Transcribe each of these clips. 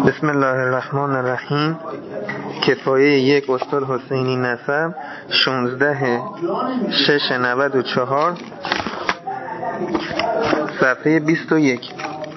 بسم الله الرحمن الرحیم. کفایه یک استاد حسینی نسب 16/6/94 صفحه 21.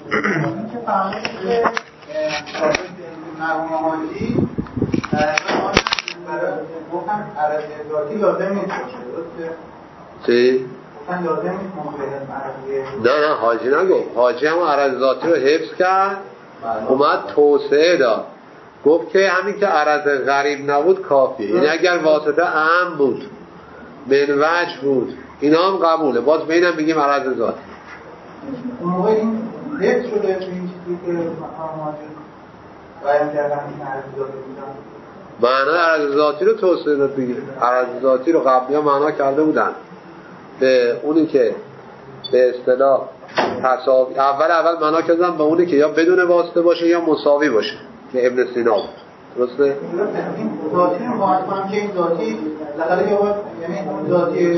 نه حاجی نگفت. حاجی هم عرض ذاتی رو حفظ کرد، اومد توسعه داد، گفت که همین که عرض غریب نبود کافیه. یعنی اگر واسطه اهم بود، من وجه بود، اینا هم قبوله. باز بینم بگیم عرض ذاتی. اون موقع این حفظ شده این چیزی که حاجی بیان کردن این عرض ذاتی بودن، معنای عرض ذاتی رو توسعه داد دیگه. عرض ذاتی رو قبلی ها معنا کرده بودن به اونی که به اصطلاح تساوی، اول معنا کردن به اونی که یا بدون واسطه باشه یا مساوی باشه که ابن سینا بود. درسته؟ این ذاتی رو باید کنم که این ذاتی لخاله یا باید، یعنی اون ذاتی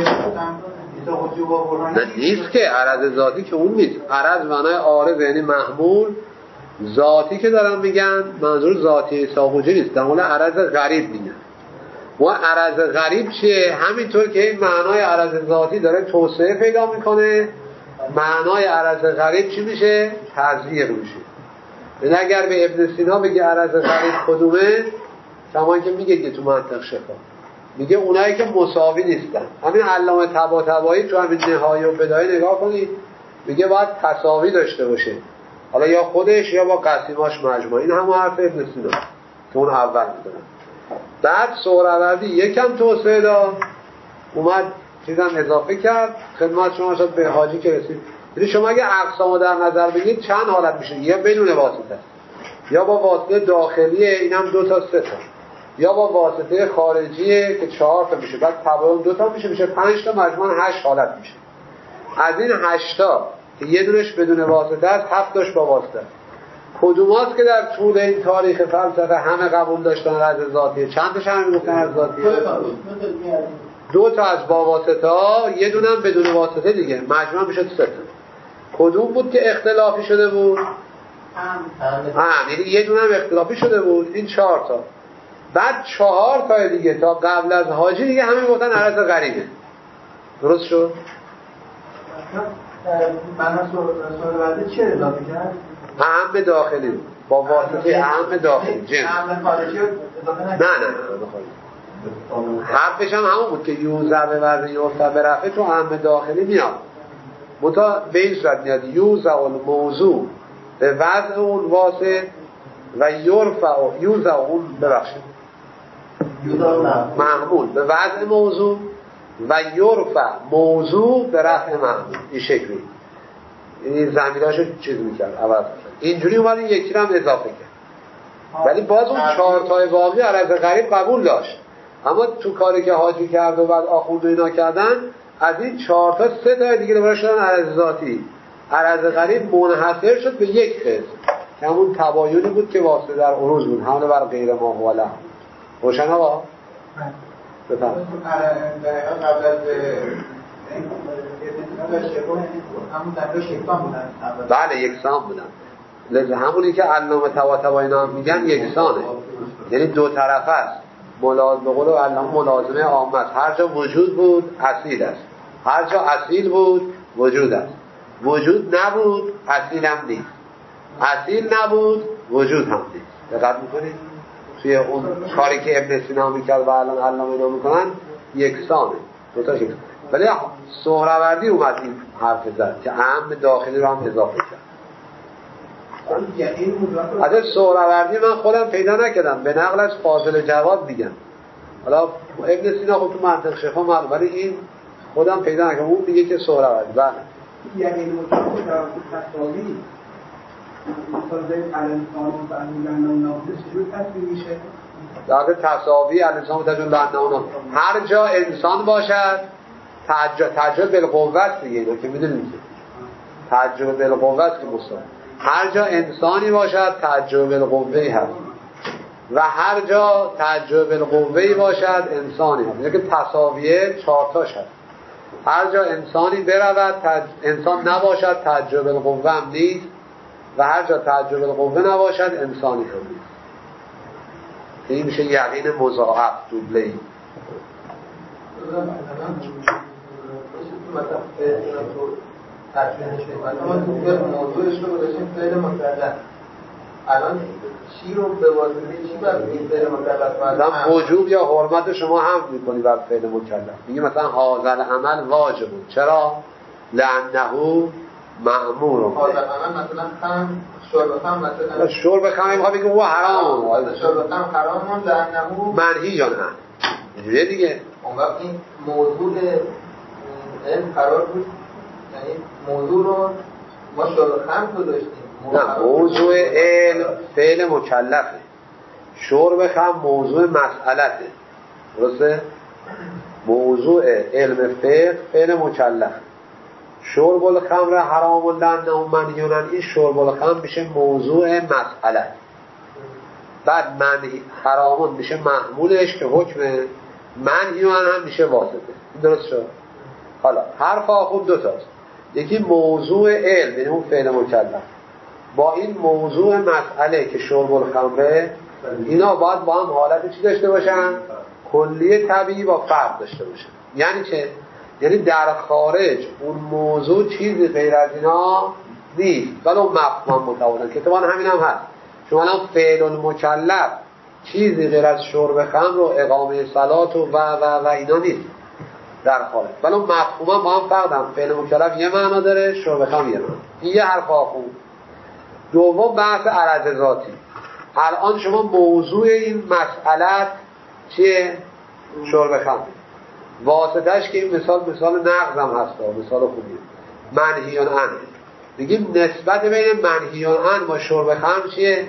نه نیست که عرض ذاتی که اون نیست. عرض معنای عارض یعنی محمول. ذاتی که دارن میگن منظور ذاتی ساقوجی نیست، در مورد عرض غریب میگن. و عرض غریب چیه؟ همینطور که این معنای عرض ذاتی داره توسعه پیدا میکنه، معنای عرض غریب چی میشه؟ تضییق میشه. یعنی اگر به ابن سینا بگه عرض غریب کدومه، کما که میگه که تو منطق شفا میگه اونایی که مساوی نیستن. همین علامه طباطبایی تو همین نهایه و بدایه نگاه کنید، میگه باید تساوی داشته باشه، حالا یا خودش یا با قسیماش مجموع. این همون حرف ابن سینا که اون اول میدونن. بعد سهروردی یکم توسعه داد، اومد چیزم اضافه کرد. خدمت شما شد به حاجی که رسید. یعنی شما اگه اقسامو در نظر بگیرید چند حالت میشه؟ یا بدون واسطه، یا با واسطه داخلیه، اینم 2 تا 3 تا، یا با واسطه خارجیه که 4 تا میشه، بعد تباین 2 تا میشه 5 تا، مجموعاً 8 حالت میشه. از این 8 تا که یه دونش بدون واسطه است، 7 تاش با واسطه. کدوماست که در طول این تاریخ فلسفه همه قبول داشتن عرض ذاتیه؟ چند تاش همه میگفتن عرض ذاتیه؟ 2 تا از با واسطه ها، یه دونم بدون واسطه دیگه، مجموعاً میشه 3 تا. کدوم بود که اختلافی شده بود؟ یعنی یه دونم اختلافی شده بود. این 4 تا. بعد 4 تا دیگه تا قبل از حاجی دیگه همه گفتن عرض غریبه. درست شد؟ من سهروردی چه اضافه کرد؟ اهم داخلی با واسطه اهم داخلی جنس. اهم خارجی اضافه نکرد؟ نه حرفش هم همون بود که یوزع به وضع یوزع به رفعه تو اهم داخلی میاد. متا به این صورت میاد یوزع الموضوع به وضع اون واسط و یوزع اون ببخشید محمول به وضع موضوع و یرفع موضوع به رفع محمول. این شکلی این زمیناشو چیز میکرد عوض میکرد. اینجوری اومد این یکی رو هم اضافه کرد. ولی باز اون 4 تای باقی عرض غریب قبول داشت. اما تو کاری که حاجی کرد و بعد آخوند و اینا کردن، از این 4 تا 3 تا دیگه دوباره شدن عرض ذاتی. عرض غریب منحصر شد به یک قسم که همون تباینی بود که واسطه در عروض بود، حمله بر غیر ما والا. روشن آقا؟ بفهم. قبل از بله یکسان بودن. لذا همونی که علامه طباطبایی اینا میگن یکسانه، یعنی دو طرفه است. به قول علامه ملازمه عامه است. هر جا وجود بود اصیل است، هر جا اصیل بود وجود است. وجود نبود اصیل هم نیست، اصیل نبود وجود هم نیست. دقت میکنید توی اون کاری که ابن سینا میکرد و الان علامه اینا میکنن یکسانه، دو تا یکسانه. ولی سهروردی اومد این حرف زد که اهم داخلی رو هم اضافه کرد. از سهروردی من خودم پیدا نکردم، به نقل از فاضل جواد میگم. حالا ابن سینا خود تو منطق شفا معلوم، ولی این خودم پیدا نکردم. اون میگه که سهروردی بله یعنی مطابق تساوی مطابق الانسان و تعلیم ناموز چجور تصویر میشه؟ در تساوی الانسان و تعلیم ناموز هر جا انسان باشد تعجب بالقوت دیگه، اینا که میدونیم که تعجب بالقوت که مستقیم، هر جا انسانی باشد تعجب بالقوهی هست و هر جا تعجب بالقوهی باشد انسانی هست. یعنی که تساویه 4 تاش هست. هر جا انسانی برود انسان نباشد تعجب بالقوه هم نیست، و هر جا تعجب القوه نباشد انسانی هم نیست. این میشه یقین مضاعف دوبله‌ای. موضوعش رو گذاشتیم فعل مکلف. الان چی رو به واسطه چی بر این فعل مکلف مثلا وجوب یا حرمت شما هم میکنی بر فعل مکلف. میگه مثلا هذا العمل واجب. چرا؟ لانه مأمور. هذا العمل مثلا خمر، شرب خمر مثلا شرب خمر میخواد بگه هو حرام. شرب خمر حرام لانه منهی یا نه. اینجوریه دیگه. اون وقت این موضوع علم قرار بود، یعنی موضوع رو ما شرب خمر گذاشتیم. نه، موضوع علم فعل مکلفه. شرب خمر موضوع مسئلته. درسته؟ موضوع علم فقه فعل مکلف. شرب الخمر حرام لانه منهی عنه. این شرب الخمر میشه موضوع مسئله. بعد منهی حرام میشه محمولش که حکم منهی عنه هم میشه واسطه. درست شد؟ حالا حرف آخون دو تاست. یکی موضوع علم، یعنی اون فعل مکلف، با این موضوع مسئله که شرب الخمره، اینا باید با هم حالت چی داشته باشن؟ کلیه طبیعی با فرق داشته باشن. یعنی چه؟ یعنی در خارج اون موضوع چیزی غیر از اینا نیست، ولی اون مفهوم متعارض که اتفاقا همین هم هست. شما الان فعل المکلف چیزی غیر از شرب خمر و اقامه صلات و اینا نیست در خارج، ولی اون مفهوم با هم فرق دارن. فعل مکلف یه معنا داره، شرب خمر یه معنا. این یه حرف آخون. دوم بحث عرض ذاتی. الان شما موضوع این مسئله چیه؟ شرب خمر. واسطهش که این مثال نقض هم هست، مثال خوبیه. منهیان عنه. بگیم نسبت بین منهیان عنه با شرب خمر چیه؟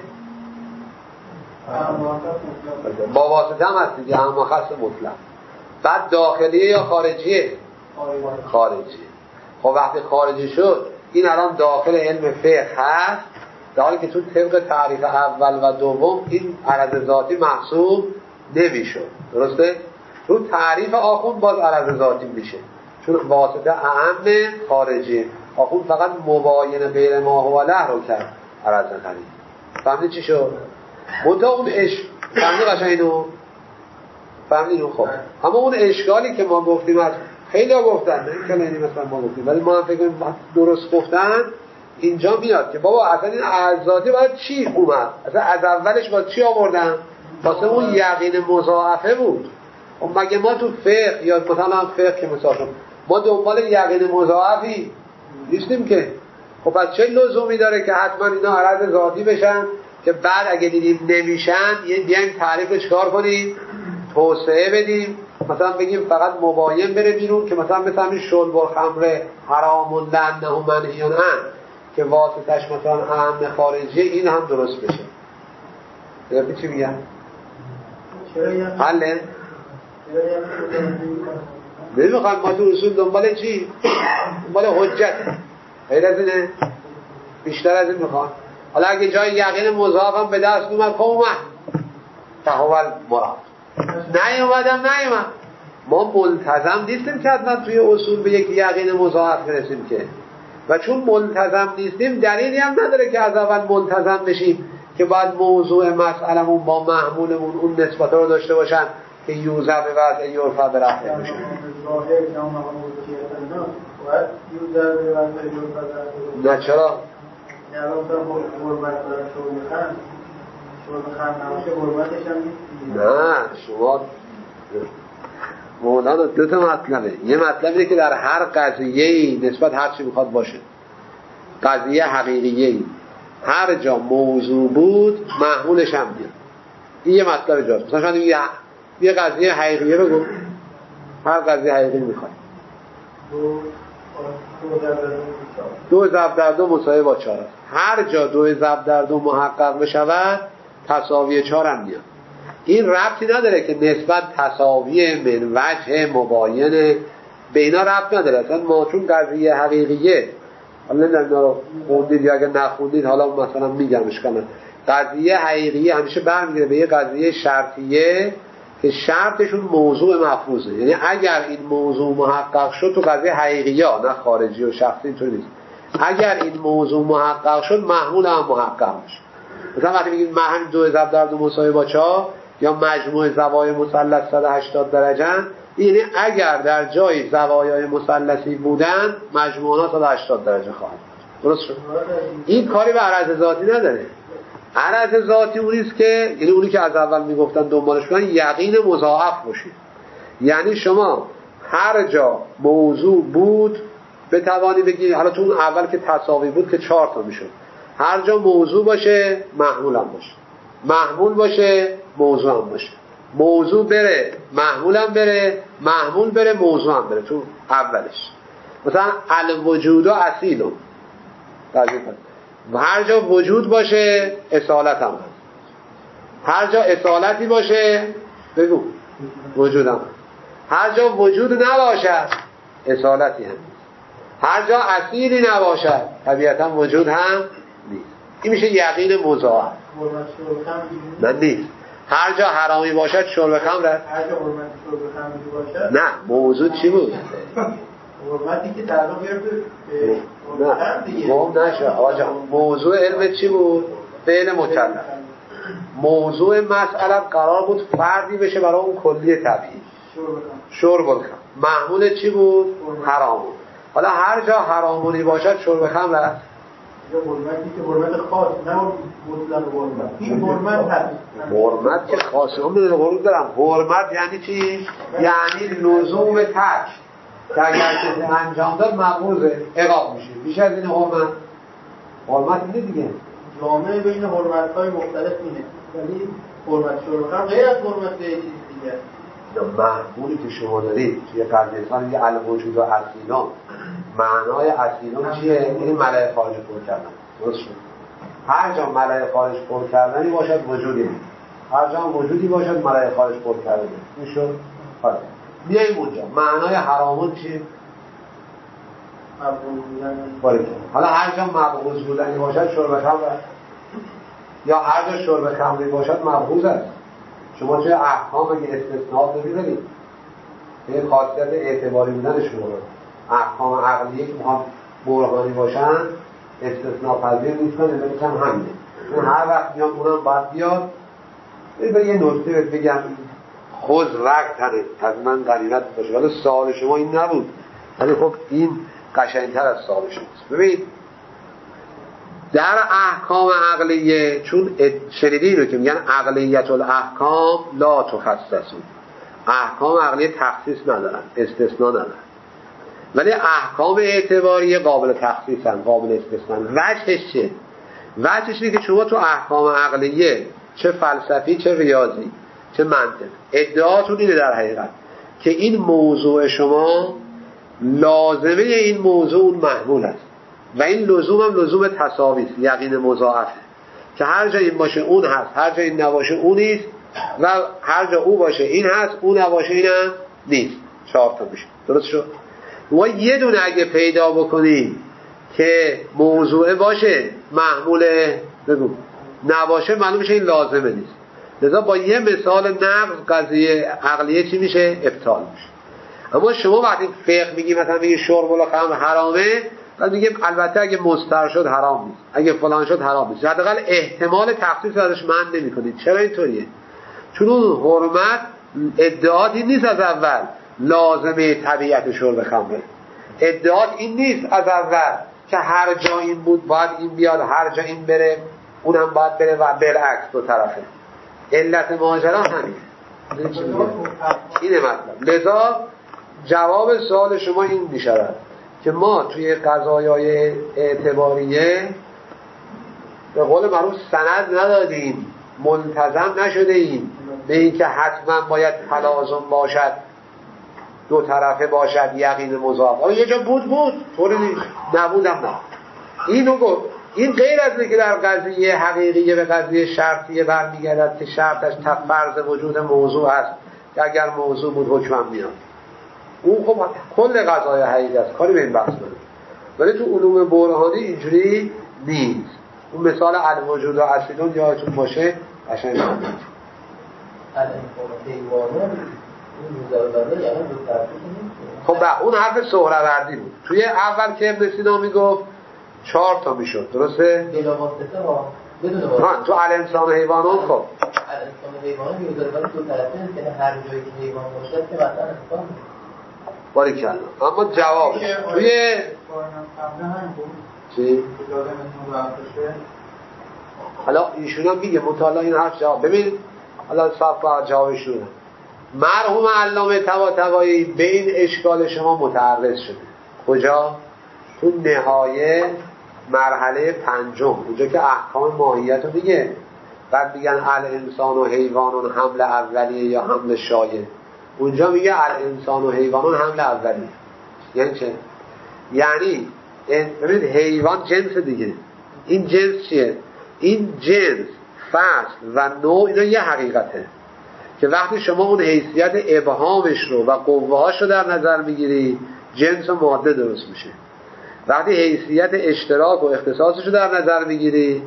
با واسطه هم هست دیگه، اما خاص مطلق. بعد داخلیه یا خارجیه؟ خارجیه. خب وقتی خارجی شد، این الان داخل علم فقه هست، در حالی که تو طبق تعریف اول و دوم این عرض ذاتی محسوب نمیشد. درسته؟ تو تعریف آخوند باز عرض ذاتی میشه، چون واسطه اعم خارجی. آخوند فقط مباین غیر ما هو له رو کرد عرض غریب. فهمید چی شد؟ منتها اون فهمید قشنگ اینو؟ فهمید اون؟ خب اما اون اشکالی که ما گفتیم از خیلی ها گفتن، نه این کلینی مثلا ما گفتیم، ولی ما هم فکر کنیم درست گفتن، اینجا میاد که بابا اصلا این عرض ذاتی باید چی اومد؟ اصلا از اولش باید چی آوردن؟ واسه اون یقین مضاعفه بود. خب مگه ما تو فقه یا مثلا فقه که مثلا ما دنبال یقین مضاعفی نیستیم که؟ خب پس چه لزومی داره که حتما اینا عرض ذاتی بشن که بعد اگه دیدیم نمیشن یه بیایم تعریفش کار کنیم، توسعه بدیم، مثلا بگیم فقط مباین بره بیرون که مثلا همین شرب الخمر حرام لانه منهی عنه که واسطش مثلا اهم خارجی، این هم درست بشه. بگم چی میگم؟ حله؟ نمیخوایم ما تو اصول دنبال چی؟ دنبال حجت. غیر از اینه؟ بیشتر از این میخوام. حالا اگه جای یقین مضاعف هم به دست اومد، خب اومد تحول مراد. نیومد. ما ملتزم نیستیم که حتما توی اصول به یک یقین مضاعف برسیم که، و چون ملتزم نیستیم دلیلی هم نداره که از اول ملتزم بشیم که باید موضوع مسئلمون با محمولمون اون نسبت رو داشته باشن که یوزه به وضع یورفا به رفع بشه. نه چرا؟ نه شما مولانا دو تا مطلبه. یه مطلبه که در هر قضیه‌ای نسبت هر چی میخواد باشه، قضیه حقیقیه‌ای هر جا موضوع بود محمولش هم بیاد. این یه مطلب جاست. مثلا شما یه قضیه حقیقیه بگو، هر قضیه حقیقی میخواد 2 ضرب در 2 مساوی با 4 است. هر جا 2 ضرب در 2 محقق بشود تساوی 4 هم میاد. این ربطی نداره که نسبت تساوی من وجه مباین به اینا ربط نداره. اصلا ما چون قضیه حقیقیه، حالا نمیدونم اینا رو خوندید یا اگر نخوندید حالا مثلا میگمش کنم، قضیه حقیقیه همیشه برمیگره به یه قضیه شرطیه که شرطشون موضوع مفروضه. یعنی اگر این موضوع محقق شد تو قضیه حقیقیه، نه خارجی و شخصی، اینطور نیست. اگر این موضوع محقق شد محمول هم محقق میشه. مثلا وقتی میگیم همین 2 ضرب در 2 مساوی با 4 یا مجموع زوایای مثلث 180 درجه، یعنی اگر در جای زوایای مثلثی بودن مجموع ها 180 درجه خواهد. درست شد؟ این کاری به عرض ذاتی نداره. عرض ذاتی اونیست که یعنی اونی که از اول میگفتن دنبالش کنن یقین مضاعف باشید. یعنی شما هر جا موضوع بود بتوانی بگی، حالا تو اون اول که تساوی بود که 4 تا میشد، هر جا موضوع باشه محمول هم باشه، محمول باشه موضوع هم باشه، موضوع بره محمول هم بره، محمول بره موضوع هم بره. تو اولش مثلا الوجود و اصیلون و هر جا وجود باشه اصالت هم هست، هر جا اصالتی باشه بگو وجود هم هست، هر جا وجود نباشد اصالتی هم نیست، هر جا اصیلی نباشد طبیعتا وجود هم نیست. این میشه یقین مضاعف. نه نیست. هر جا حرامی باشد شرب خمر، هر جا حرمت شرب خمر باشد. نه موضوع چی بود؟ حرمتی که در واقع نه مهم نشه آجا. موضوع علم چی بود؟ فعل مکلف. موضوع مسئله قرار بود فردی بشه برای اون کلی طبیعی شرب الخمر. محمول چی بود؟ حرام. حالا هر جا حرامونی باشد شرب خمر است. حرمتی که حرمت خاص نه مطلق حرمت. این حرمت هست. حرمت که خاصه اون میدونه قرون دارم. حرمت یعنی چی؟ یعنی لزوم ترک که اگر کسی انجام داد مقبوضه عقاب میشه. بیش از این حرمت اینه دیگه. جامعه بین حرمت‌های مختلف اینه. ولی حرمت شرب خمر غیر از حرمت چیز دیگه. محمولی که شما دارید توی قضیه‌ها میگه الوجود و اصیلان. معنای اصیلان چیه؟ این ملأ خارج پر کردن. درست شد. هر جا ملأ خارج پر کردنی باشد وجودی، هر جا وجودی باشد ملأ خارج پر کردنی. این شد. حالا بیاییم اونجا. معنای حرامون چیه؟ مبغوض بودن. حالا هر جا مبغوض بودنی باشد شرب خمر یا هر جا شرب خمری باشد مبغوض است. شما توی احکام اگه استثناء ببینید به خاصیت اعتباری بودنشون رو احکام عقلیه که میخوان برهانی باشن استثناء پذیر نیستن، ولی کم همینه. چون هر وقت میاد اونم باید بیاد. به یه نکته بگم خود رکتنه از من قرینت باشه. ولی سوال شما این نبود، ولی خب این قشنگتر از سوال شماست. ببینید در احکام عقلیه چون شنیدین رو که میگن عقلیت الاحکام لا تخصصون، احکام عقلیه تخصیص ندارن، استثناء ندارن، ولی احکام اعتباری قابل تخصیصن، قابل استثناء. وجهش چه؟ وجهش اینه که شما تو احکام عقلیه چه فلسفی چه ریاضی چه منطق ادعاتون اینه در حقیقت که این موضوع شما لازمه این موضوع اون محمول است و این لزوم هم لزوم تساوی است، یقین مضاعفه که هر جا این باشه اون هست، هر جا این نباشه اون نیست، و هر جا او باشه این هست، اون نباشه این هم نیست. 4 تا میشه. درست شد؟ و یه دونه اگه پیدا بکنی که موضوع باشه محمول بگو نباشه معلوم میشه این لازمه نیست. لذا با یه مثال نقض قضیه عقلیه چی میشه؟ ابطال میشه. اما شما وقتی فقه میگی مثلا میگی شرب الخمر حرامه، بعد میگیم البته اگه مستر شد حرام نیست، اگه فلان شد حرام نیست. حداقل احتمال تخصیص ازش من نمی‌کنید. چرا اینطوریه؟ چون اون حرمت ادعاتی نیست از اول لازمه طبیعت شرب خمر. ادعات این نیست از اول که هر جا این بود باید این بیاد، هر جا این بره اونم باید بره و بالعکس دو طرفه. علت ماجرا همینه. اینه مطلب. لذا جواب سوال شما این میشود که ما توی قضایای اعتباریه به قول معروف سند ندادیم، ملتزم نشده ایم به این که حتما باید تلازم باشد، دو طرفه باشد، یقین مضاعف. آره یه جا بود طوری نیست، نبودم نه. اینو گفت. این غیر از اینکه در قضیه حقیقیه به قضیه شرطیه برمیگردد که شرطش فرض وجود موضوع است که اگر موضوع بود حکم میاد. اون خب کل قضای حقیقی است، کاری به این بحث نداره. ولی تو علوم برهانی اینجوری نیست. اون مثال الوجود و اصیلون یادتون باشه قشنگ میاد. خب اون حرف سهروردی بود. توی اول که ابن سینا میگفت 4 تا میشد، درسته؟ بلا واسطه ها بدون واسطه. تو الانسان و حیوانات خب الانسان و حیوانات میگذاره ولی دو طرفه نیست، یعنی هر جایی که حیوان باشد که مثلا انسان باریکلا. اما جوابش توی چی؟ حالا ایشون هم میگه مطالعه این حرف جواب ببین، حالا صف بر جوابشون مرحوم علامه طباطبایی به این اشکال شما متعرض شده. کجا؟ تو نهایه مرحله 5 اونجا که احکام ماهیت رو میگه، بعد میگن الانسان و حیوانون حمل اولیه یا حمل شایع، اونجا میگه الانسان و حیوانون حمل اولیه. یعنی چه؟ یعنی ببینید حیوان جنس دیگه، این جنس چیه؟ این جنس، فصل و نوع اینا یه حقیقته که وقتی شما اون حیثیت ابهامش رو و قوه‌هاش رو در نظر میگیری جنس و ماده درست میشه. وقتی حیثیت اشتراک و اختصاصش رو در نظر میگیری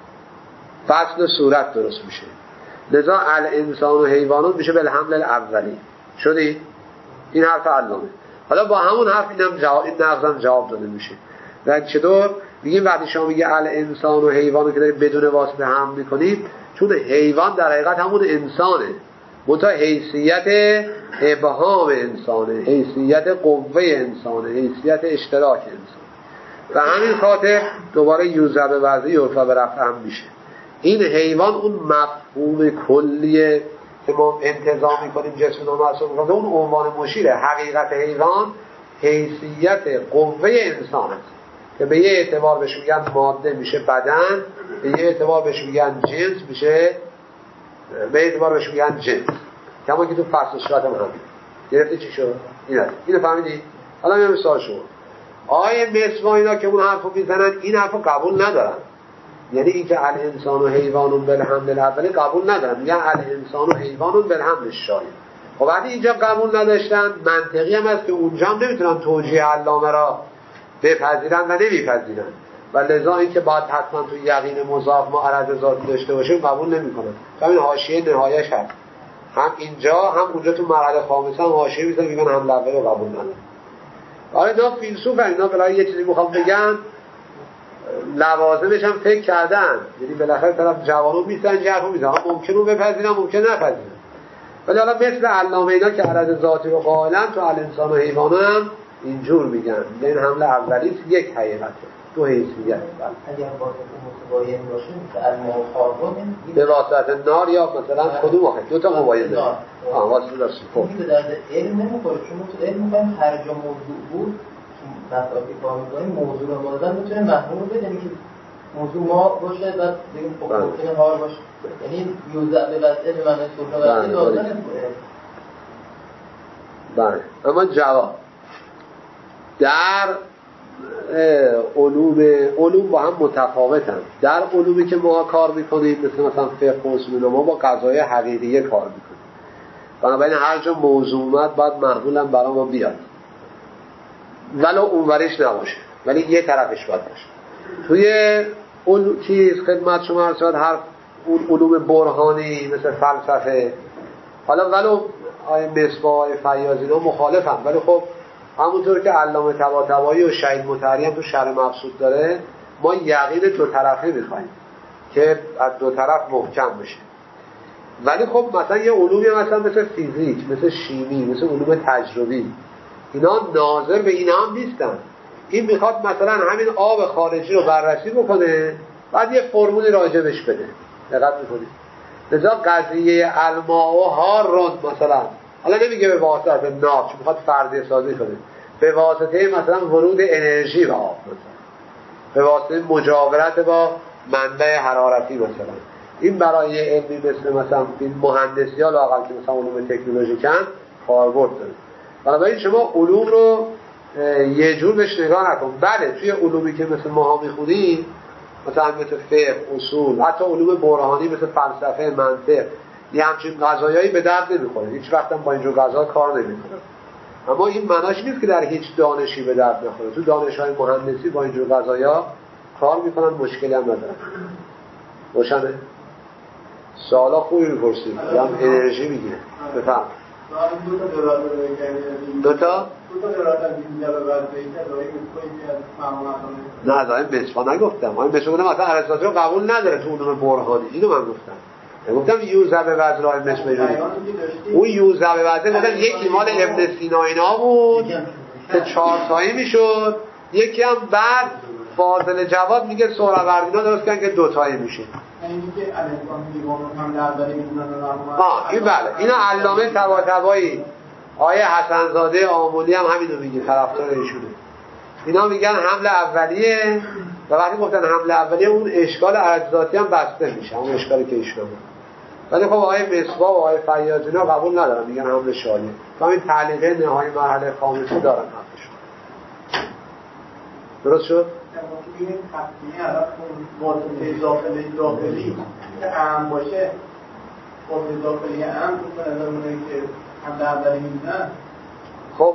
فصل و صورت درست میشه. لذا الانسان و حیوانون میشه بالحمل الاولی. شدی؟ این حرف علامه. حالا با همون حرف اینم جواب، این نقضم جواب داده میشه. و چطور؟ میگیم وقتی شما میگه الانسان و حیوانو که دارید بدون واسطه هم میکنید، چون حیوان در حقیقت همون انسانه، منتها حیثیت ابهام انسانه، حیثیت قوه انسانه، حیثیت اشتراک انسانه. و همین خاطر دوباره یوزع به وضعی یرفع به رفع هم میشه. این حیوان اون مفهوم کلیه که ما انتظام میکنیم جسم و محسوب میکنیم، اون عنوان مشیره. حقیقت حیوان حیثیت قوه انسان است که به یه اعتبار بهش میگن ماده میشه بدن، به یه اعتبار بهش میگن جنس میشه، به اعتبار بهش میگن جنس. کما که تو فصل صورت هم همین گرفتی چی شد؟ اینو فهمیدی؟ حالا میام سوال شما. آیه مصر اینا که اون حرفو میزنن این حرفو قبول ندارن، یعنی این که الانسان و حیوانون بالحمل الاولی قبول ندارن، میگن الانسان و حیوانون بالحمل الشایع. خب وقتی اینجا قبول نداشتن منطقی هم هست که اونجا هم نمیتونن توجیه علامه را بپذیرن و نمیپذیرن، و لذا این که باید حتما تو یقین مضاف ما عرض ذاتی داشته باشیم قبول نمیکنن. همین حاشیه نهایش هست، هم اینجا هم اونجا تو مرحله خامسه هم حاشیه میذارن میگن هم لفظ رو قبول ندارن. آره اینا فیلسوف هستن، اینا بالاخره یه چیزی میخوام بگن، لوازمش هم فکر کردن، یعنی بالاخره طرف جوانو میسن جرفو میزن، ممکنه بپذیرن ممکنه نپذیرن. ولی حالا مثل علامه اینا که عرض ذاتی و قائلن تو الانسان و حیوان هم اینجور میگن، این حمل اولیست یک حقیقته دو حیثیت. اگر متباین باشه مثل المخاطبین به واسطه نار یا مثلا کدوم آخه دو تا مباینه واسطه داشت. خب این به درد علم نمیخوره، چون ما تو علم میگیم هر جا موضوع بود مسائلی کار میکنیم موضوع رو مردن میتونه محمول بده که موضوع ما باشه بعد بگیم خب ممکنه هار باشه، یعنی یوزع به وضعه به معنی سلطه وضعه دادن نمیخوره. بله اما جواب در علوم با هم متفاوتن. در علومی که ما کار میکنیم مثلا فقه و اصول ما با قضایای حقیقیه کار میکنیم، بنابراین هر جا موضوع اومد باید محمولا برای ما بیاد ولو اونورش نباشه، ولی یه طرفش باید باشه. توی چیز خدمت شما عرض شد هر اون علوم برهانی مثل فلسفه، حالا ولو مصباح فیاضی رو مخالفم، ولی خب همونطور که علامه طباطبایی و شهید مطهری هم تو شرح مبسوط داره، ما یقین دو طرفه میخوایم که از دو طرف محکم بشه. ولی خب مثلا یه علومی مثلا مثل فیزیک، مثل شیمی، مثل علوم تجربی، اینا ناظر به اینا هم نیستن. این میخواد مثلا همین آب خارجی رو بررسی بکنه بعد یه فرمولی راجبش بده. دقت میکنید؟ لذا قضیه الماء و حار مثلا حالا نمیگه به واسطه نار، چون میخواد فرضیه سازی کنه، به واسطه مثلا ورود انرژی به آب، مثلا به واسطه مجاورت با منبع حرارتی مثلا. این برای علمی مثلا این مهندسی ها لااقل که مثلا علوم تکنولوژیکن کاربرد داره. بنابراین شما علوم رو یه جور بهش نگاه نکن. بله توی علومی که مثل ماها میخونیم مثلا مثل فقه، اصول، حتی علوم برهانی مثل فلسفه، منطق، یه همچین قضایایی به درد نمیخوره، هیچ وقت هم با اینجور قضا کار نمیکنه. اما این معناش نیست که در هیچ دانشی به درد نخوره. تو دانش‌های مهندسی با اینجور قضایا کار میکنن، مشکلی هم ندارن. روشنه؟ سوالا خوبی میپرسید، هم انرژی میگیره. بفهم دو تا نه دایم مصفا نگفتم. آیا مصفا گفتم اصلا ارسطو رو قبول نداره تو علوم برهانی. اینو من گفتم یوزع به وزن های مصفا. اون یوزع به وزن گفتم یکی مال ابن سینا اینا بود که 4 تایی میشد، یکی هم بعد فاضل جواد میگه سهروردینا درست کردن که 2 تایی میشه. این بله اینا علامه طباطبایی آیه حسنزاده آملی هم همینو میگه، طرفدار ایشونه. اینا میگن حمل اولیه و وقتی گفتن حمل اولیه اون اشکال عرضاتی هم بسته میشه، اون اشکالی که ایشون بود. ولی خب آیه مصباح و آیه فیاض اینا قبول ندارن، میگن حمل شالیه. همین تعلیقه نهایی مرحله خامسی دارن حرفشون. درست شد؟ این تقسیمی الان واسطه داخلی که اهم باشه، واسطه داخلی اهم تو نظرمونه که هم در اولی میدونن. خب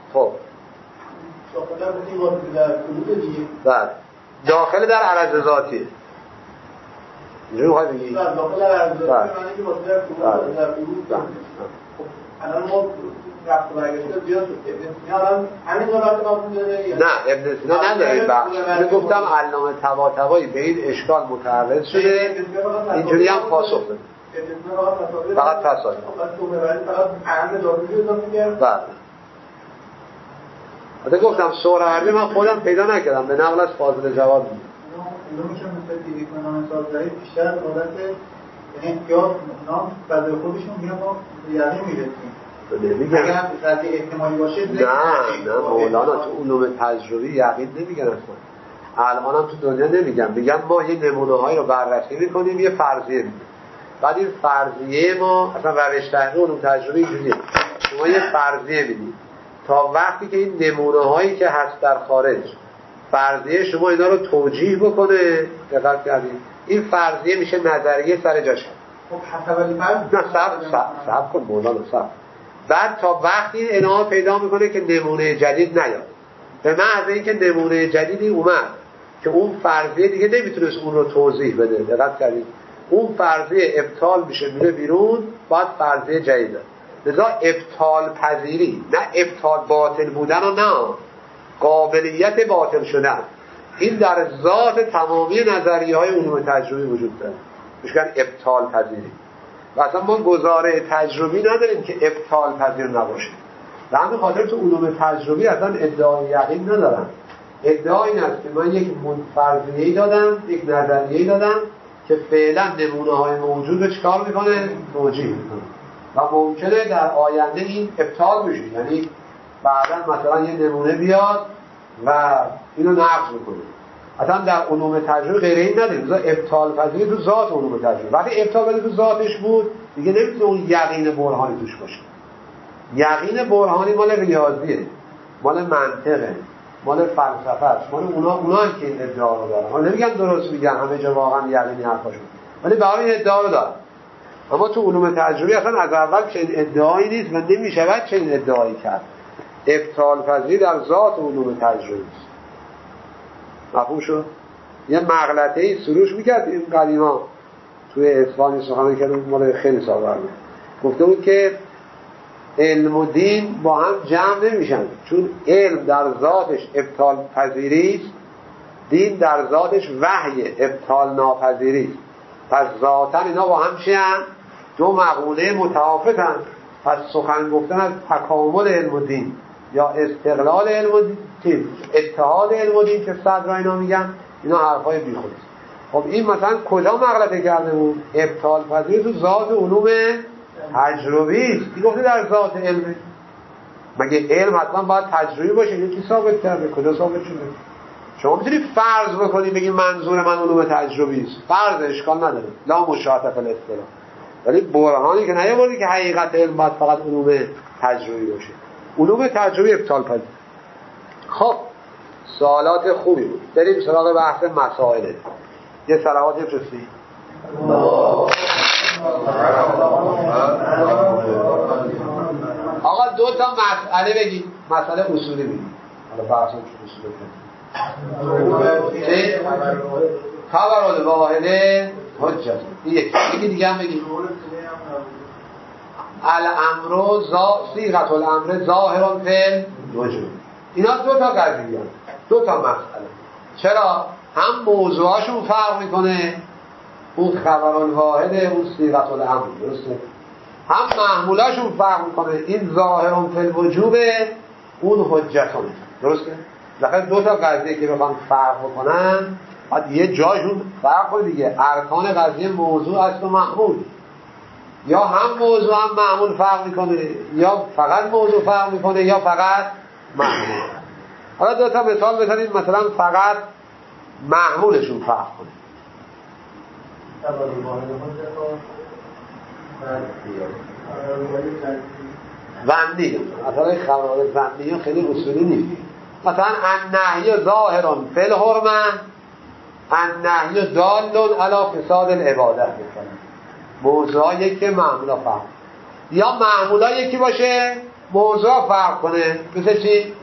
داخل بودی واسطه در کلود دیگه. بله داخل در عرض ذاتی. اینجوری میخوای بگی؟ داخل در عرض ذاتی معنی که واسطه در کلود در کلود. الان ما رفت و برگشته زیاد شد. ابن سینا الان همین قرارت قبول داره یا نه؟ ابن سینا نداره این بخش. من گفتم علامه طباطبایی به این اشکال متعرض شده، اینجوری هم پاسخ بده. فقط تصادف. فقط اهم داخلی رو میگه. بله. البته گفتم سهروردی من خودم پیدا نکردم، به نقل از فاضل جواد بود. علومی که مثل دیگه کنان سازداری بیشتر از عادت یعنی یا نام فضای خودشون میگن ما یقین میرسیم. اگر قضیه احتمالی باشه نه مولانا تو علوم تجربی یقین نمیگن اصلا. الان هم تو دنیا نمیگن، میگن ما یه نمونه هایی رو بررسی میکنیم، یه فرضیه میدیم. بعد این فرضیه ما اصلا روش تحقیق علوم تجربی اینجوریه، شما یه فرضیه میدید تا وقتی که این نمونه هایی که هست در خارج فرضیه شما اینا رو توجیه بکنه، دقت کردید این فرضیه میشه نظریه سر جاش. خب حسب الفرض نه صبر کن مولانا صبر. بعد تا وقتی اینا پیدا میکنه که نمونه جدید نیاد، به محض اینکه نمونه جدیدی اومد که اون فرضیه دیگه نمیتونست اون رو توضیح بده، دقت کردید اون فرضیه ابطال میشه میره بیرون، بعد فرضیه جدید. لذا ابطال پذیری، نه ابطال باطل بودن و نه قابلیت باطل شدن، این در ذات تمامی نظریه های علوم تجربی وجود داره، میگن ابطال پذیری. و اصلا ما گزاره تجربی نداریم که ابطال پذیر نباشه. به همین خاطر تو علوم تجربی اصلا ادعای یقین ندارن. ادعای این است که من یک فرضیه‌ای دادم، یک نظریه‌ای دادم که فعلا نمونه‌های موجود رو چکار میکنه؟ توجیه میکنه و ممکنه در آینده این ابطال بشه، یعنی بعدا مثلا یه نمونه بیاد و اینو نقض میکنه. اصلا در علوم تجربه غیر این نداریم. ابطال پذیری تو ذات علوم تجربه. وقتی ابطال پذیری تو ذاتش بود دیگه نمیتونه اون یقین برهانی توش باشه. یقین برهانی مال ریاضیه، مال منطقه، مال فلسفه است، مال اونا هم که این ادعا رو دارن. من نمیگم درست میگن همه جا واقعا یقینی حرفاشون، ولی به این ادعا رو دارن. اما تو علوم تجربی اصلا از اول چنین ادعایی نیست و نمیشود چنین ادعایی کرد. ابطال پذیری در ذات علوم تجربی است. مفهوم شد؟ یه مغلطه‌ای سروش میکرد این قدیما توی اصفهان سخنرانی کرد، مال خیلی سال قبل گفته بود که علم و دین با هم جمع نمیشن، چون علم در ذاتش ابطال پذیری است، دین در ذاتش وحی ابطال ناپذیری است. پس ذاتاً اینا با هم چیان؟ دو مقوله متعافیتن. پس سخن گفتن از تکامل علم و دین یا استقلال علم و دین، اتحاد علم و دین که صدر اینا میگن، اینا حرفای بیخود است. خب این مثلا کجا مغلطه کرده بود؟ ابطال پذیری تو ذات علوم تجربی است. این گفته در ذات علم. مگه علم حتما باید تجربی باشه؟ یکی ثابت کرده؟ کجا ثابت شده؟ شما میتونید فرض بکنید بگید منظور من علوم تجربی است، فرض اشکال نداره، لا مشاهده فی الاصطلاح. ولی برهانی که نیاوردی که حقیقت علم باید فقط علوم تجربی باشه. علوم تجربی ابطال پذیر. خب سوالات خوبی بود. بریم سراغ بحث مسائل. یه صلوات بفرستید. آقا دو تا مسئله بگید، مسئله اصولی بگید. حالا بحثم چه اصولی بگید؟ خبر الواحده حجت. یکی دیگه هم بگید. الامر صیغه الامر ظاهر فی الوجوب. اینا دو تا قضیه، دو تا مسئله. چرا؟ هم موضوعاشون فرق میکنه، اون خبر الواحد، اون صیغه الامر، درسته؟ هم محمولاشون فرق میکنه، این ظاهر فی الوجوب، اون حجتونه، درسته؟ ذکر دو تا قضیه که بخوام فرق بکنن بعد یه جاشون فرق کنه دیگه. ارکان قضیه موضوع است و محمول، یا هم موضوع هم محمول فرق میکنه، یا فقط موضوع فرق میکنه یا فقط محمول. حالا دو تا مثال بزنید، مثلا فقط محمولشون فرق کنه. ظنی، مثلا خبر ظنی خیلی اصولی نیست. مثلا النهی ظاهر فی الحرمه، النهی دال علی فساد العبادت. موضوع یکی، معمولا فرق، یا معمولا یکی باشه موضوع فرق کنه. مثل چی؟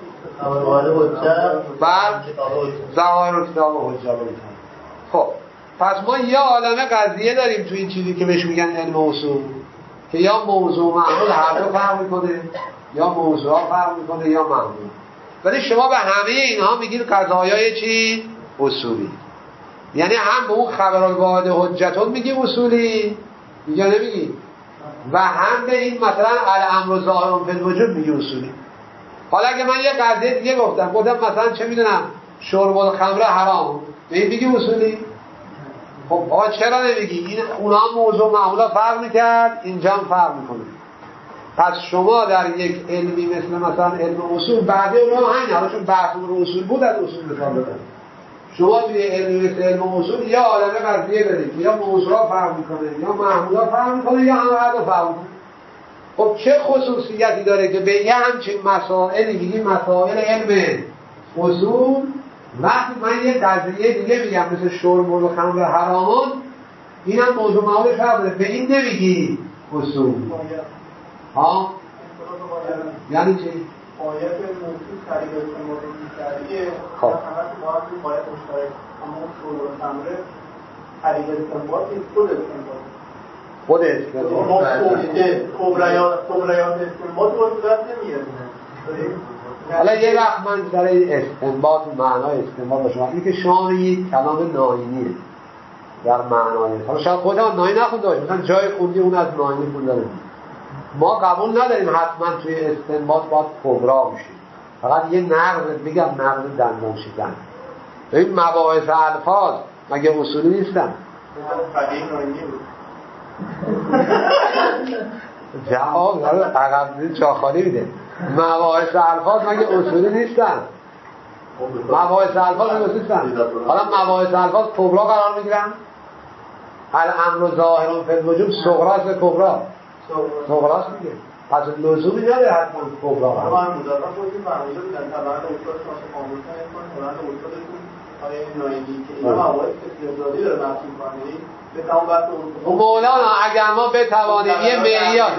ظواهر کتاب و حجت. خب پس ما یه عالمه قضیه داریم تو این چیزی که بهش میگن علم اصول، که یا موضوع معمول هر دو فرق میکنه، یا موضوع فرق میکنه یا معمول. ولی شما به همه اینها میگید قضایای چی؟ اصولی. یعنی هم به اون خبر الواحد حجتون میگیم اصولی، اینجا نمیگیم، و هم به این مثلا الامر ظاهر فی الوجوب میگیم اصولی. حالا اگه من یه قضیه دیگه گفتم مثلا چه میدونم شرب الخمر حرام، به این میگیم اصولی؟ خب آقا چرا نمیگی؟ این اونا موضوع معمولا فرق میکرد، اینجا هم فرق میکنه. پس شما در یک علمی مثلا علم اصول، بعد اونا همین حالاشون بحث اصول بود، از اصول مثال بزنید. شما توی علمی مثل علم اصول یا عالمه قضیه دارید یا موضوع فرق میکنه یا معمولا فرق میکنه یا هم هر دو فرق میکنه. خب چه خصوصیتی داره که به یه همچین مسائلی میگیم مسائل علم اصول، وقتی من یه قضیه دیگه میگم مثل شرب و خمر حرامون، اینم موضوع معمولش فرق داره، به این نمیگی اصول؟ ها؟ یعنی چی؟ باید موضوع طریق استعمال مشتریه، خب همه باید مشترک، اما شرب و خمر طریق استعمال این خود استعمال کبریات استعمال رو صورت نمیاد. حالا یه وقت من در استنباط معنای استنباط با شما، این که شما میگید کلام ناینیه در معنای، حالا شاید خودم ناینی نخونده باشه، مثلا جای خوندی اون از ناینی خونده باشه. ما قبول نداریم حتما توی استنباط باید کبرا بشیم، فقط یه نقض بگم، نقض دندان شکن. این مباحث الفاظ مگه اصولی نیستن؟ جواب عقب جا خالی میده. مباحث الفاظ مگه اصولی نیستن؟ مباحث الفاظ مگه نیستن؟ حالا مباحث الفاظ کبرا قرار میگیرن؟ الامر ظاهر فی الوجوب صغراست و کبرا صغراست میگه، پس لزومی نداره حتما کبرا قرار. من مدرسه خودی فهمیده بودن طبعا استاد شما آموزش کنن، قرآن استادتون آیه نایدی که اینا مباحث استدلالی داره محسوب کنید. مولانا اگر ما بتوانیم یه معیار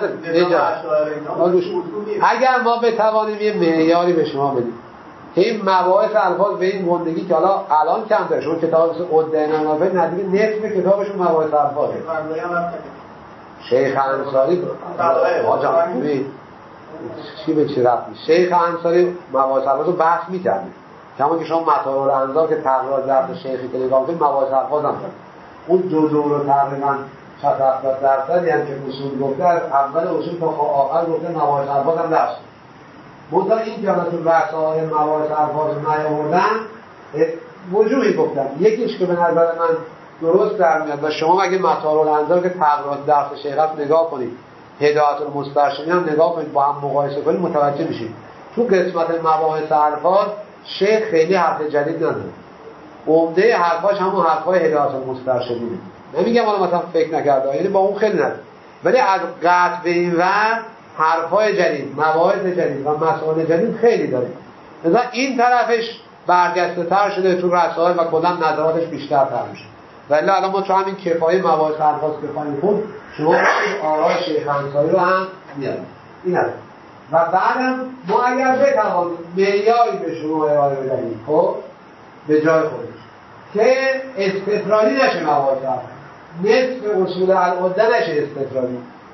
اگر ما بتوانیم یه معیاری به شما بدیم که این مباحث الفاظ به این گندگی که حالا الان کم داره، شما کتاب مثل عده‌ای نافع نزدیک نصف کتابشون مباحث الفاظه. شیخ انصاری آجام ببین چی به چی رفت، شیخ انصاری مباحث الفاظ رو بحث می‌کرد، کما که شما مطالب الانظار که تقریر ضبط شیخی که نگاه کنید مباحث الفاظ هم داره. اون دو دوره تقریبا 60-70% یعنی که اصول گفته، از اول اصول تا آخر گفته مباحث الفاظ هم درس. منتها این که تو رسائل مباحث الفاظ نیاوردن وجوهی گفتم، یکیش که به نظر من درست در میاد و شما مگه مطالب الانظار که تقریرات درس شیخ نگاه کنید، هدایت المسترشدین هم نگاه کنید، با هم مقایسه کنید متوجه میشید تو قسمت مباحث الفاظ شیخ خیلی حرف جدید نداره، عمده حرفاش همون حرفای هدایت المسترشدینه. نمیگم حالا مثلا فکر نکرده، یعنی با اون خیلی نداره، ولی از قطع به این ور حرفای جدید، مواعظ جدید و مسائل جدید خیلی داره. مثلا این طرفش برجسته تر شده تو رسائل و کلا نظراتش بیشتر تر میشه. ولی الان ما تو همین کفایه مواعظ الفاظ کفایه خود شما آرای شیخ انصاری رو هم میارید. این هست. و بعدم ما اگر بتوانیم معیاری به شما ارائه بدهیم، خب به جای خودش که استقرالی نشه مواعظ، نصف اصول العده نشه استقرالی،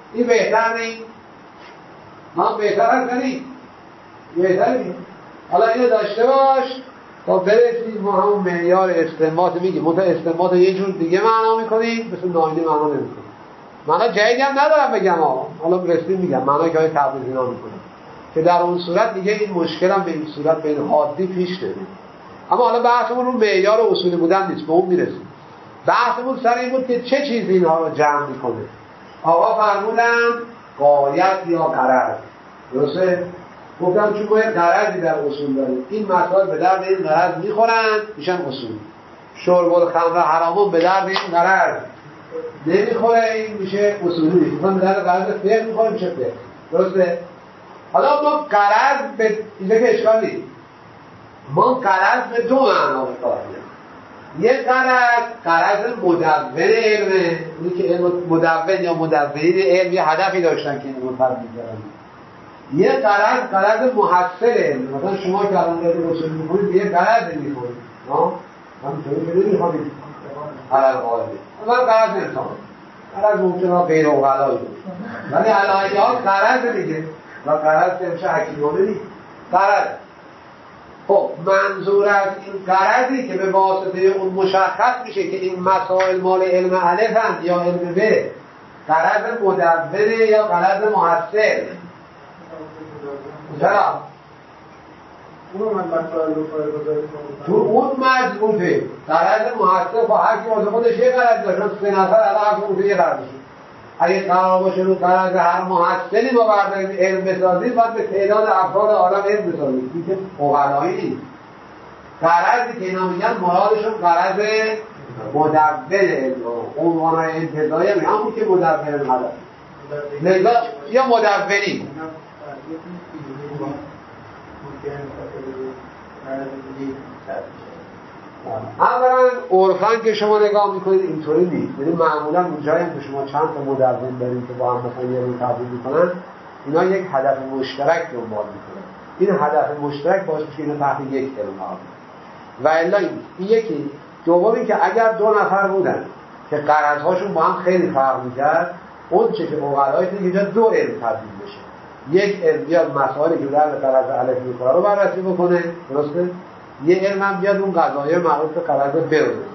این بهتر نیست؟ ما بهتر هست کنیم؟ بهتر نیست؟ حالا اینو داشته باش تا برسید ما همون معیار استنباط میگیم. منتها استنباط یه جور دیگه معنا میکنیم، مثل ناینی معنا نمیکنیم. معنا جدیدی هم ندارم بگم حالا رسید میگم معنا که های تبریزی ها میکنم که در اون صورت دیگه این مشکل هم به این صورت بین حادی پیش نمید. اما حالا بحثمون رو معیار اصولی بودن نیست، به اون میرسیم. بحثمون سر این بود که چه چیزی اینها رو جمع میکنه. آقا فرمودن غایت یا غرض، درسته؟ گفتم چون ما یه غرضی در اصول داریم، این مسائل به درد این غرض میخورن میشن اصول. شرب الخمر حرامون به درد این غرض نمیخوره، این میشه اصولی نیست. مثلا به درد غرض فقه میخوره میشه فقه، درسته؟ حالا ما غرض به اینجا که اشکال نیست، ما غرض به دو معنا به کار میبریم. یک غرض مدون علمه، اینی که علم مدون یا مدونین علم یه هدفی داشتن که این رو تبدیل کردن. یه غرض محصل علم، مثلا شما که الان دارید اصول می‌خونید یه غرض می‌خونید، ها؟ همینطوری که نمی‌خونید علل قاعده. اول غرض انسان، غرض ممکنه غیر اوغلایی باشه، ولی علایات غرض دیگه و غرض که میشه حکیمانه نیست. غرض خب منظور از این غرضی که به واسطه اون مشخص میشه که این مسائل مال علم الف هست یا علم ب، غرض مدونه یا غرض محصل. چرا؟ تو اون مضبوطه غرض محصل با هر کی واسه خودش یه غرض داشت، سه نفر الان هر کی یه غرض داشت. اگه قرار باشه رو غرض هر محصلی ما برداریم علم بسازیم، باید به تعداد افراد عالم علم بسازیم. این که اوغلایی نیست. غرضی که اینا میگن مرادشون غرض مدون علم، عنوان‌های انتزاعی هم همون که مدون علم هست یا مدونی. اولا عرفاً که شما نگاه میکنید اینطوری نیست، یعنی معمولا اونجایی هم که شما چند تا مدون دارید که با هم مثلا یه رو تبدیل میکنن، اینا یک هدف مشترک دنبال میکنن. این هدف مشترک باعث میشه اینو تحت یک علم قرار بدن. و الا این یکی. دومی که اگر دو نفر بودن که غرضهاشون با هم خیلی فرق میکرد، اون چه که اوغلایی که اینجا دو علم تبدیل بشه. یک علم بیاد مسائلی که در غرض الف میخوره رو بررسی بکنه، درسته؟ یه علم هم بیاد اون قضایای معروف به غرض ب رو بکنه.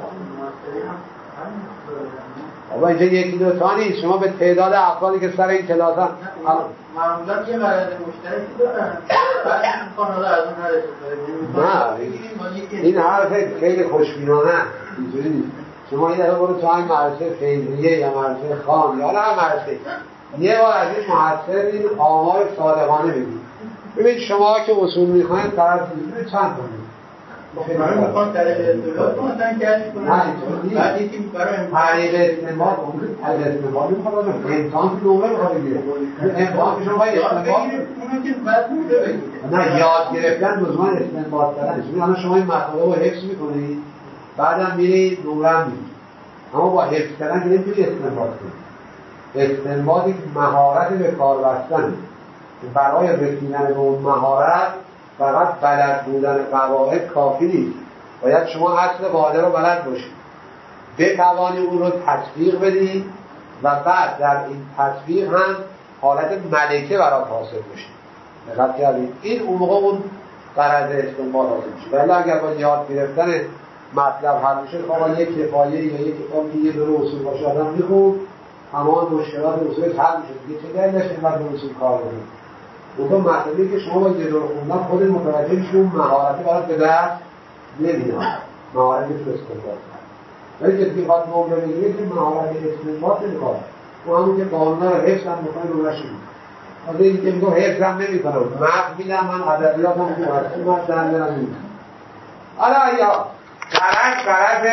بابا اینجا یکی دو تا نیست، شما به تعداد افرادی که سر این کلاس هم معمولا یه غرض مشترکی دارن، بعد این حالا از اون نه این حرف خیلی خوشبینانه اینجوری نیست. شما یه دفعه برو تو همین مدرسه فیضیه یا مدرسه خان یا هر مدرسه یه بار از این محصل این آمار صادقانه ببینید. ببینید شما که اصول میخواین طرف ببینید چند تا برای میخوان طریق اصطلاح تو مثلا کشف کنن، بعد یکی برای طریق استنباط طریق استنباط میخواد امتحان که نمره میخواد بگیره. امتحان که شما باید استنباط اونو که بعد میده بگیره. نه یاد گرفتن لزوما استنباط کردن نیست. الان شما این مطالب رو حفظ میکنید بعدم میرید نمره میگیرید. اما با حفظ کردن که نمیتونی استنباط کنید. استنباطی مهارت به کار بستن، برای رسیدن به اون مهارت فقط بلد بودن قواعد کافی نیست، باید شما اصل قاعده رو بلد باشید، بتوانی اون رو تطبیق بدید و بعد در این تطبیق هم حالت ملکه برات حاصل بشه. دقت کردید؟ این اون موقع اون غرض استنباط حاصل میشه. ولی اگر با یاد گرفتن مطلب حل میشه، خب یک کفایه یا یک کتابی یه دونه اصول باشه آدم میخوند تمام مشکلات اصولش حل میشه. دیگه چه دلیل داشت اینقدر به اصول کار کنید؟ اون مطلبی که شما با یه دور خوندن خود متوجه میشید اون مهارتی برات به دست نمیاد، مهارتی تو استنباط. ولی که میخواد نمره بگیره که مهارت استنباط نمیخواد، اون همون که قانونا رو حفظ هم میکنه رو نشید. از این که میگم حفظ هم نمیکنم، مغز میدم من ادبیاتم که مرسی من دارم میدم. حالا یا غرض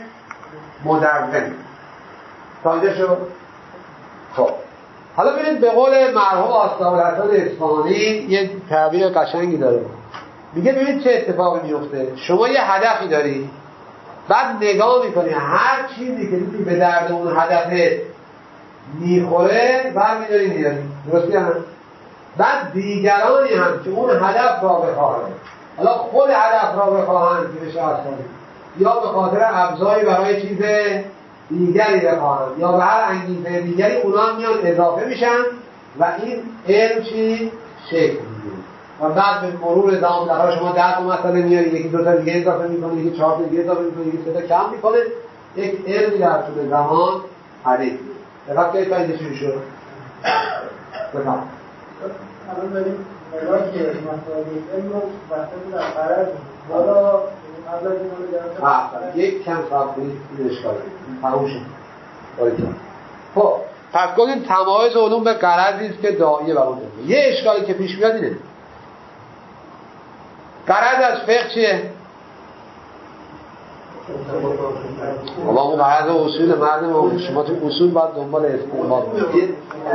مدون تاجه شد. خب حالا ببینید به قول مرحوم آستاولحسن اصفهانی یه تعبیر قشنگی داره، میگه ببینید چه اتفاقی میفته. شما یه هدفی داری، بعد نگاه میکنی هر چیزی که میتونی به درد اون هدف میخوره برمیداری میاری، درستی هم؟ بعد دیگرانی هم که اون هدف را بخواهند، حالا خود هدف را بخواهند که بشه اصلا یا به خاطر ابزاری برای چیز دیگری بخواهم یا به هر انگیزه دیگری اونا هم میان اضافه میشن و این علم چی؟ شکل میگیره و بعد به مرور زمان بالاخره شما 10 تا مسئله میاری، یکی 2 تا دیگه اضافه میکنه، یکی 4 تا دیگه اضافه میکنه، یکی 3 تا کم میکنه، یک علمی در طول زمان حریف میشه. دقیق که تا اینجا چی شد؟ بفهم الان داریم ملاک مسائل علم رو وسط در قرار حالا قبل از این رو یک کم صاحب کنید این اشکال تموم شد. خب پس گفتیم تمایز علوم به غرضی است که داعیه بر اون داره. یه اشکالی که پیش میاد اینه، غرض از فقه چیه؟ بابا اون غرض اصول مردم، شما تو اصول باید دنبال استنباط کنید.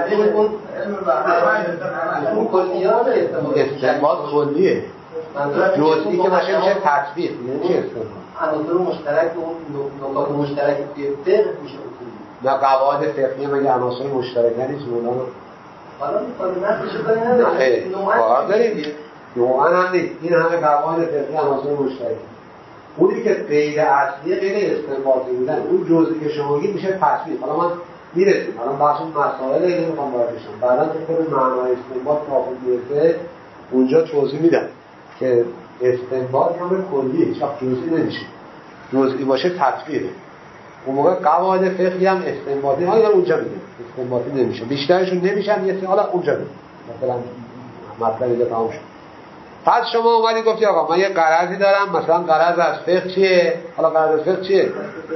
استنباط کلیه، جزئی که باشه میشه تطبیق، نمیشه استنباط. عناصر مشترک و نکات مشترک توی فقه میشه اصول. نه قواعد فقهی مگه عناصر مشترکه نیست مولانا؟ حالا می‌خوام نقشش کنم نه کار داریم نوعا هم نیست. این همه قواعد فقهی عناصر مشترکه. اونی که غیر اصلی غیر استنباطی بودن، اون جزئی که شما میگید میشه تطبیق. حالا من میرسیم، الان بحث اون مسائل نمیخوام وارد بشم، بعدا تو خود معنای استنباط کافی میرسه اونجا توضیح میدم که استنباط هم کلیه، هیچ وقت جزئی نمیشه. جزئی باشه تطبیقه. اون موقع قواعد فقهی هم استنباطی حالا اونجا میگه استنباطی نمیشه، بیشترشون نمیشن، یه حالا اونجا میگه مثلا مطلبی که تمام شد. پس شما اومدی گفتی آقا من یه غرضی دارم، مثلا غرض از فقه چیه؟ حالا غرض از فقه چیه؟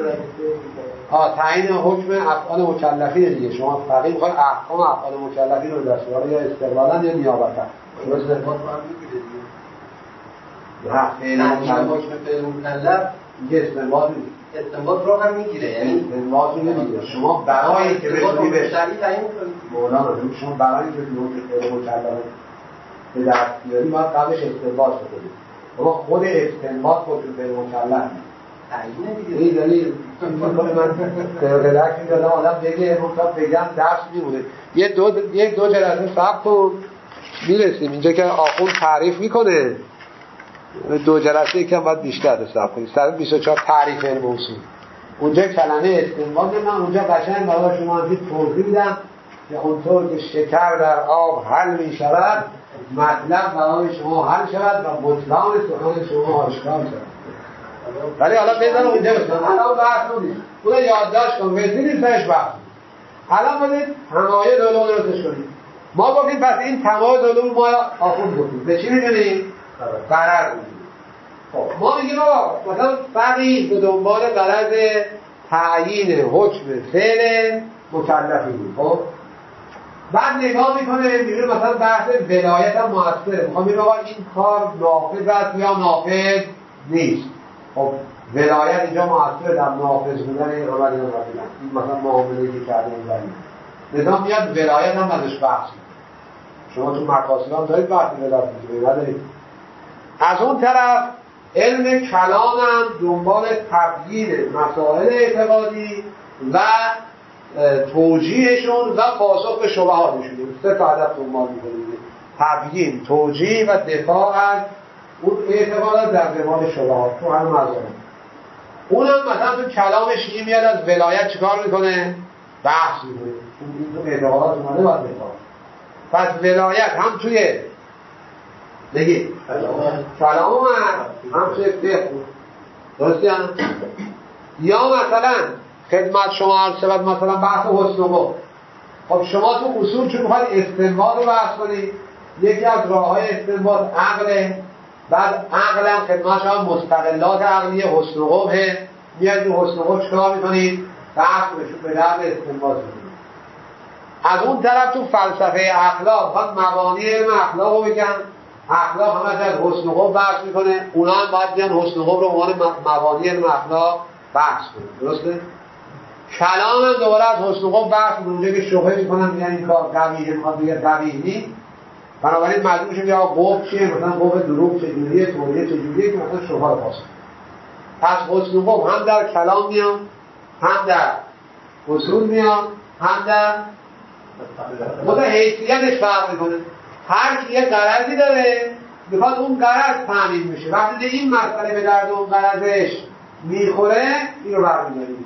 تعیین حکم افعال مکلفین دیگه. شما فقیه میخواید احکام افعال مکلفین رو دست بیاره، یا استقلالا یا نیابتا. درسته؟ حکم فعل مکلف میگه استنباط نیست. استنباط رو هم میگیره، یعنی استنباط رو نمیگیره. شما برای که بتونی به مولانا شما برای که بتونی فعل مکلف به دست بیاری باید قبلش استنباط بکنید. اما خود استنباط خود به مکلف تعیین دیگه. این دلیل میکنه من قلق میدادم آدم بگه مطلب بگم درس میمونه. یک دو جلسه صبر کن میرسیم اینجا که آخوند تعریف میکنه. 2 جلسه یکم باید بیشتر صبر کنید. 124 تعریف علم اصول. اونجا کلمه استنباط من اونجا قشنگ برای شما هم توضیح میدم که اونطور که شکر در آب حل میشود مطلب برای شما حل شود و بطلان سخن شما آشکار شود. ولی حالا بذار اونجا بسید الان بحث نونید اون یادداشت کن رسیدید سرش بحث. الان باید تمایز علوم رو درستش کنید. ما گفتیم پس این تمایز علوم ما آخوند گفتیم به چی میدونیم؟ غرض میدونیم. خب ما میگیم آقا مثلا فقیه به دنبال غرض تعیین حکم فعل مکلفی بود. خب بعد نگاه میکنه میبینه مثلا بحث ولایت هم موثره، میخوام بگم آقا این کار نافذ است یا نافذ نیست. خب ولایت اینجا موثره در نافذ بودن این عمل یا نافذ. این مثلا معامله‌ای که کرده می‌ذاریم نظام میاد ولایت هم ازش بحث می‌کنه. شما تو مقاصد هم دارید بحث ولایت می‌کنید ندارید. از اون طرف علم کلام هم دنبال تبیین مسائل اعتقادی و توجیهشون و پاسخ به شبهاتشون. 3 تا هدف دنبال می‌کنید: تبیین، توجیه و دفاع از اون اعتقادات در قبال شبهات. تو همین مزامین اونم مثلا تو کلام شیعی میاد از ولایت چیکار میکنه؟ بحث میکنه. این تو اعتقادات اومده باید دفاع. پس ولایت هم توی بگید کلام هم توی فقه درسته هم؟ یا مثلا خدمت شما عرض شود مثلا بحث حسن و قبح. خب شما تو اصول چون میخواید استنباط رو بحث کنید، یکی از راه‌های استنباط عقله. بعد عقل هم خدمت شما مستقلات عقلیه حسن و قبح. میاد تو حسن و قبح چکار میکنید؟ بحث بشون به درد استنباط میکنید. از اون طرف تو فلسفه اخلاق بعد مبانی علم اخلاق رو بگن. اخلاق همه از حسن و قبح بحث میکنه. اونا هم باید بیان حسن و قبح رو عنوان مبانی علم اخلاق بحث کنه. درسته؟ کلام هم دوباره از حسن و قبح بحث میکنه. اونجا که شبهه میکنن میگن این کار قبیحه، میخواد بگه قبیح نیست. بنابراین مجبور میشه یا قبح چیه، مثلا قبح دروغ چجوریه، توریه چجوریه، که مثلا شبهه پاسخ. پس حسن و قبح هم در کلام میان، هم در اصول میان، هم در خود حیثیتش فرق میکنه. هر کی یه غرضی داره میخواد اون غرض تامین میشه. وقتی این مسئله به درد اون غرضش میخوره اینو برمی‌داریم.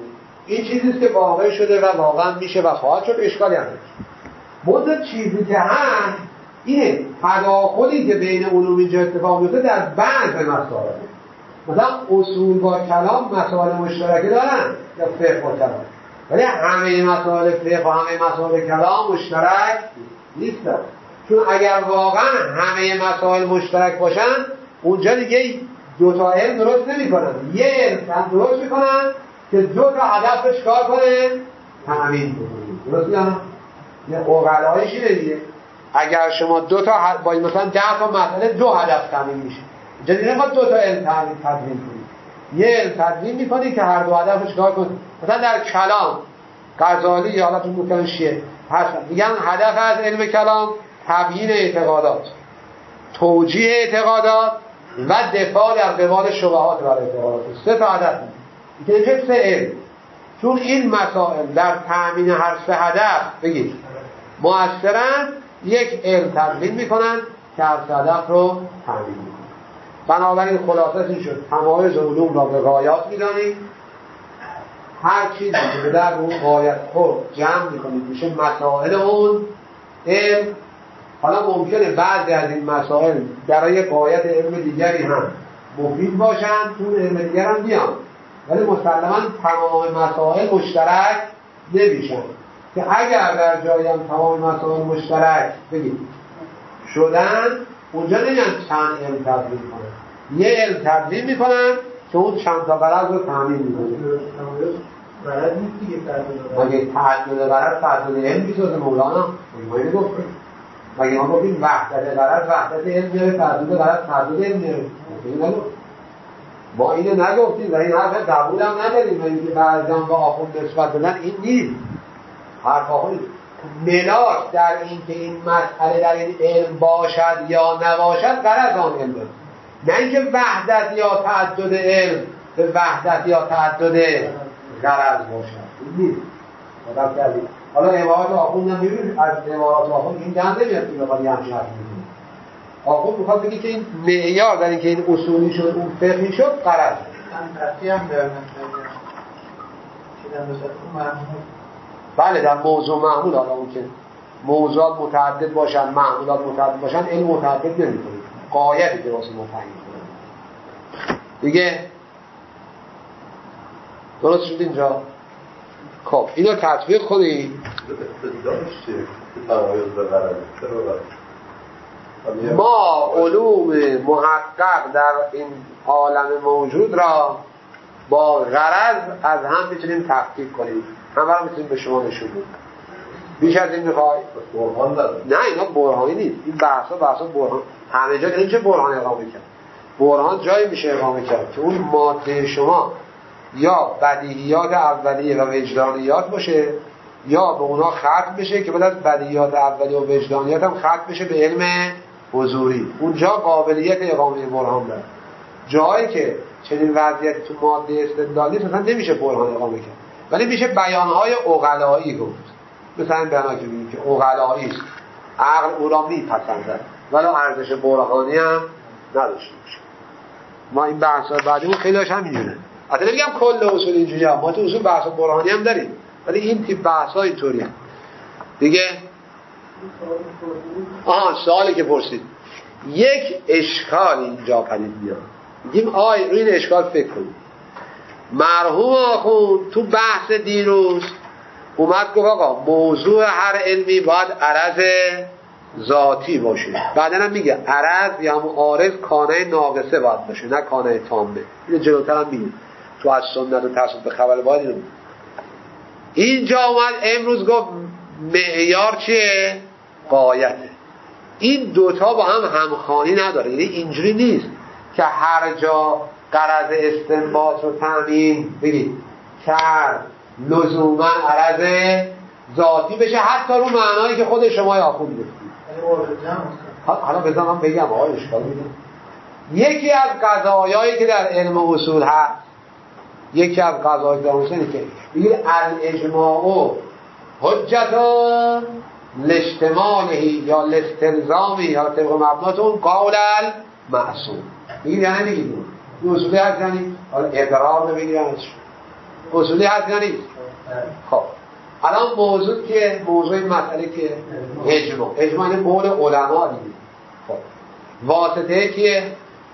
این چیزیست که واقع شده و واقعا میشه و خواهد شد، اشکالی هم نیست. چیزی که هست اینه تداخلی که بین علوم اینجا اتفاق میفته در بعض مسائل. مثلا اصول با کلام مسائل مشترکی دارن یا فقه با کلام، ولی همه مسائل فقه و همه مسائل کلام مشترک نیستن. چون اگر واقعا همه مسائل مشترک باشن اونجا دیگه دو تا علم درست نمی کنن، یه علم درست می کنن که دو تا هدفش کار کنه، تامین کنه. درست یا نه؟ اوغلایش اینه دیگه. اگر شما دو تا با مثلا 10 تا مسئله دو هدف تامین میشه، اینجا دیگه ما دو تا علم تدوین کنیم، یه علم تدوین میکنی که هر دو هدفش کار کنه. مثلا در کلام غزالی یا حالا تو ممکن شیعه هستن میگن هدف از علم کلام تبیین اعتقادات، توجیه اعتقادات و دفاع در قبال شبهات بر اعتقادات. 3 تا هدف میگه 3 علم. چون این مسائل در تامین هر 3 هدف بگید مؤثرن، یک علم تدوین میکنن که هر 3 هدف رو تامین میکنن. بنابراین خلاصه این شد تمایز علوم را به غایات میدانید، هر چیزی که در اون غایت خود جمع میکنید میشه مسائل اون علم. حالا ممکنه بعضی از این مسائل برای غایت علم دیگری هم مفید باشن، چون علم دیگر هم بیان، ولی مسلماً تمام مسائل مشترک نمیشن. که اگر در جایی هم تمام مسائل مشترک بگید شدن، اونجا نمیان چند علم تدوین کنن، یه علم تدوین میکنن که اون چند تا غرض رو تامین میکنه. غرض نیست دیگه تعدد. مگه تعدد غرض تعدد علم میسازه مولانا؟ ما اینو گفتیم. مگه ما گفتیم وحدت غرض وحدت علم میاره، تعدد غرض تعدد علم میاره؟ ما اینو نگفتیم و این حرف قبول هم نداریم. و اینکه بعضیان به آخوند نسبت بدن این نیست. حرف آخوند ملاک در این که این مسئله در این علم باشد یا نباشد غرض آن علم دارد، نه اینکه وحدت یا تعدد علم به وحدت یا تعدد غرض باشد. این نیست. حالا عبارات آخوند هم میبینید، از عبارات آخوند این جمع نمیاد که بخواد یه همچین حرف میکنید. آخوند میخواد بگه که این معیار در این که این اصولی شد اون فقهی شد غرض. قطعی هم در بله در موضوع محمول. حالا اون که موضوعات متعدد باشن، محمولات متعدد باشن، علم متعدد نمی‌کنه، غایتی که واسه ما تعیین کنه دیگه. درست شد اینجا؟ خب اینو تطبیق کنیم. ما علوم محقق در این عالم موجود را با غرض از هم میتونیم تفکیک کنیم، همه رو میتونیم به شما نشون بدیم. بیش از این میخوای؟ برهان نداره. نه اینا برهانی نیست، این بحثا برهان همه جا نمیشه برهان اقامه کرد. برهان جایی میشه اقامه کرد که اون ماده شما یا بدیهیات اولیه و وجدانیات باشه، یا به اونا ختم بشه که بعد از بدیهیات اولیه و وجدانیات هم ختم بشه به علم حضوری. اونجا قابلیت اقامه برهان داره. جایی که چنین وضعیت تو ماده استدلالی مثلا نمیشه برهان اقامه کرد، ولی میشه بیانهای عقلایی گفت. مثلا بیانهایی که میگیم که عقلایی است، عقل او را میپسندد، ولی ارزش برهانی هم نداشته باشه. ما این بحث‌ها بعدیمون خیلی هاش همینجوره. البته نمیگم کل اصول اینجوریه، ما تو اصول بحث برهانی هم داریم، ولی این تیپ بحث‌ها اینطوریه دیگه. سوالی که پرسید، یک اشکال اینجا پدید میاد. میگیم روی این اشکال فکر کنیم. مرحوم آخوند تو بحث دیروز اومد گفت آقا موضوع هر علمی باید عرض ذاتی باشه. بعدن هم میگه عرض یا عارض کانه ناقصه باید باشه، نه کانه تامه. اینو جلوتر هم میگه تو از سنت و تصوف به خبر باید اینو. اینجا اومد امروز گفت معیار چیه؟ غایته. این دوتا با هم همخوانی نداره. یعنی اینجوری نیست که هر جا غرض استنباط رو تامین بگید کرد لزوما عرض ذاتی بشه، حتی رو معنایی که خود شما آخوند گفتید. حالا بذارم بگم اشکال میده. یکی از قضایایی که در علم اصول هست، یکی از قضایای در اصول که بگید الاجماع حجتون لاجتماعه یا لاستلزامه یا طبق مبناتون قول المعصوم. بگید یعنی نمیگید این اصولی هست، یعنی اقرار نمیگید اصولی هست یا نیست؟ خب الان موضوع که موضوع مسئله که اجماع این قول علما دیگه. خب واسطه که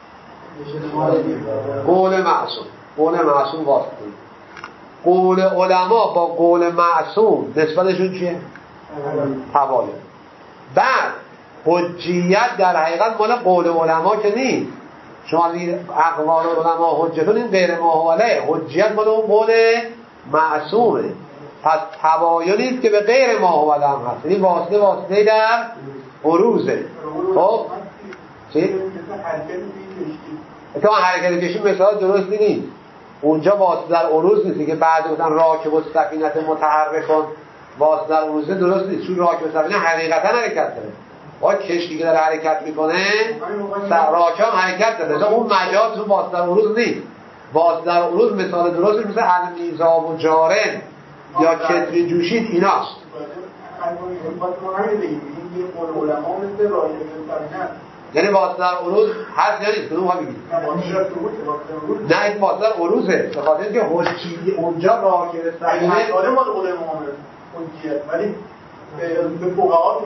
قول معصوم واسطه. قول علما با قول معصوم نسبتشون چیه؟ تباین. بعد حجیت در حقیقت مال قول علما که نیست. شما دیگه اقوال علما حجتون این غیر محاله، حجیت مال اون قول معصومه. پس تباین نیست که به غیر محاله هم هست. این واسطه در عروضه. خب چی؟ اتفاقا حرکت کشی مثال درستی نیست. اونجا واسطه در عروض نیست که بعد گفتن راکب السفینه متحرکون واسطه در عروض درست نیست، چون راکب السفینه حقیقتا حرکت داره. با کشتی که داره حرکت میکنه راکب هم حرکت داره، مثلا اون مجاز تو واسطه در عروض نیست. واسطه در عروض مثال درست مثل المیزاب و جارن یا کتری جوشید ایناست. یعنی واسطه در عروض هست یا نیست؟ کدوم ها بگید؟ نه این واسطه در عروضه، به خاطر اینکه حجی اونجا راکب السفینه ولی به فقها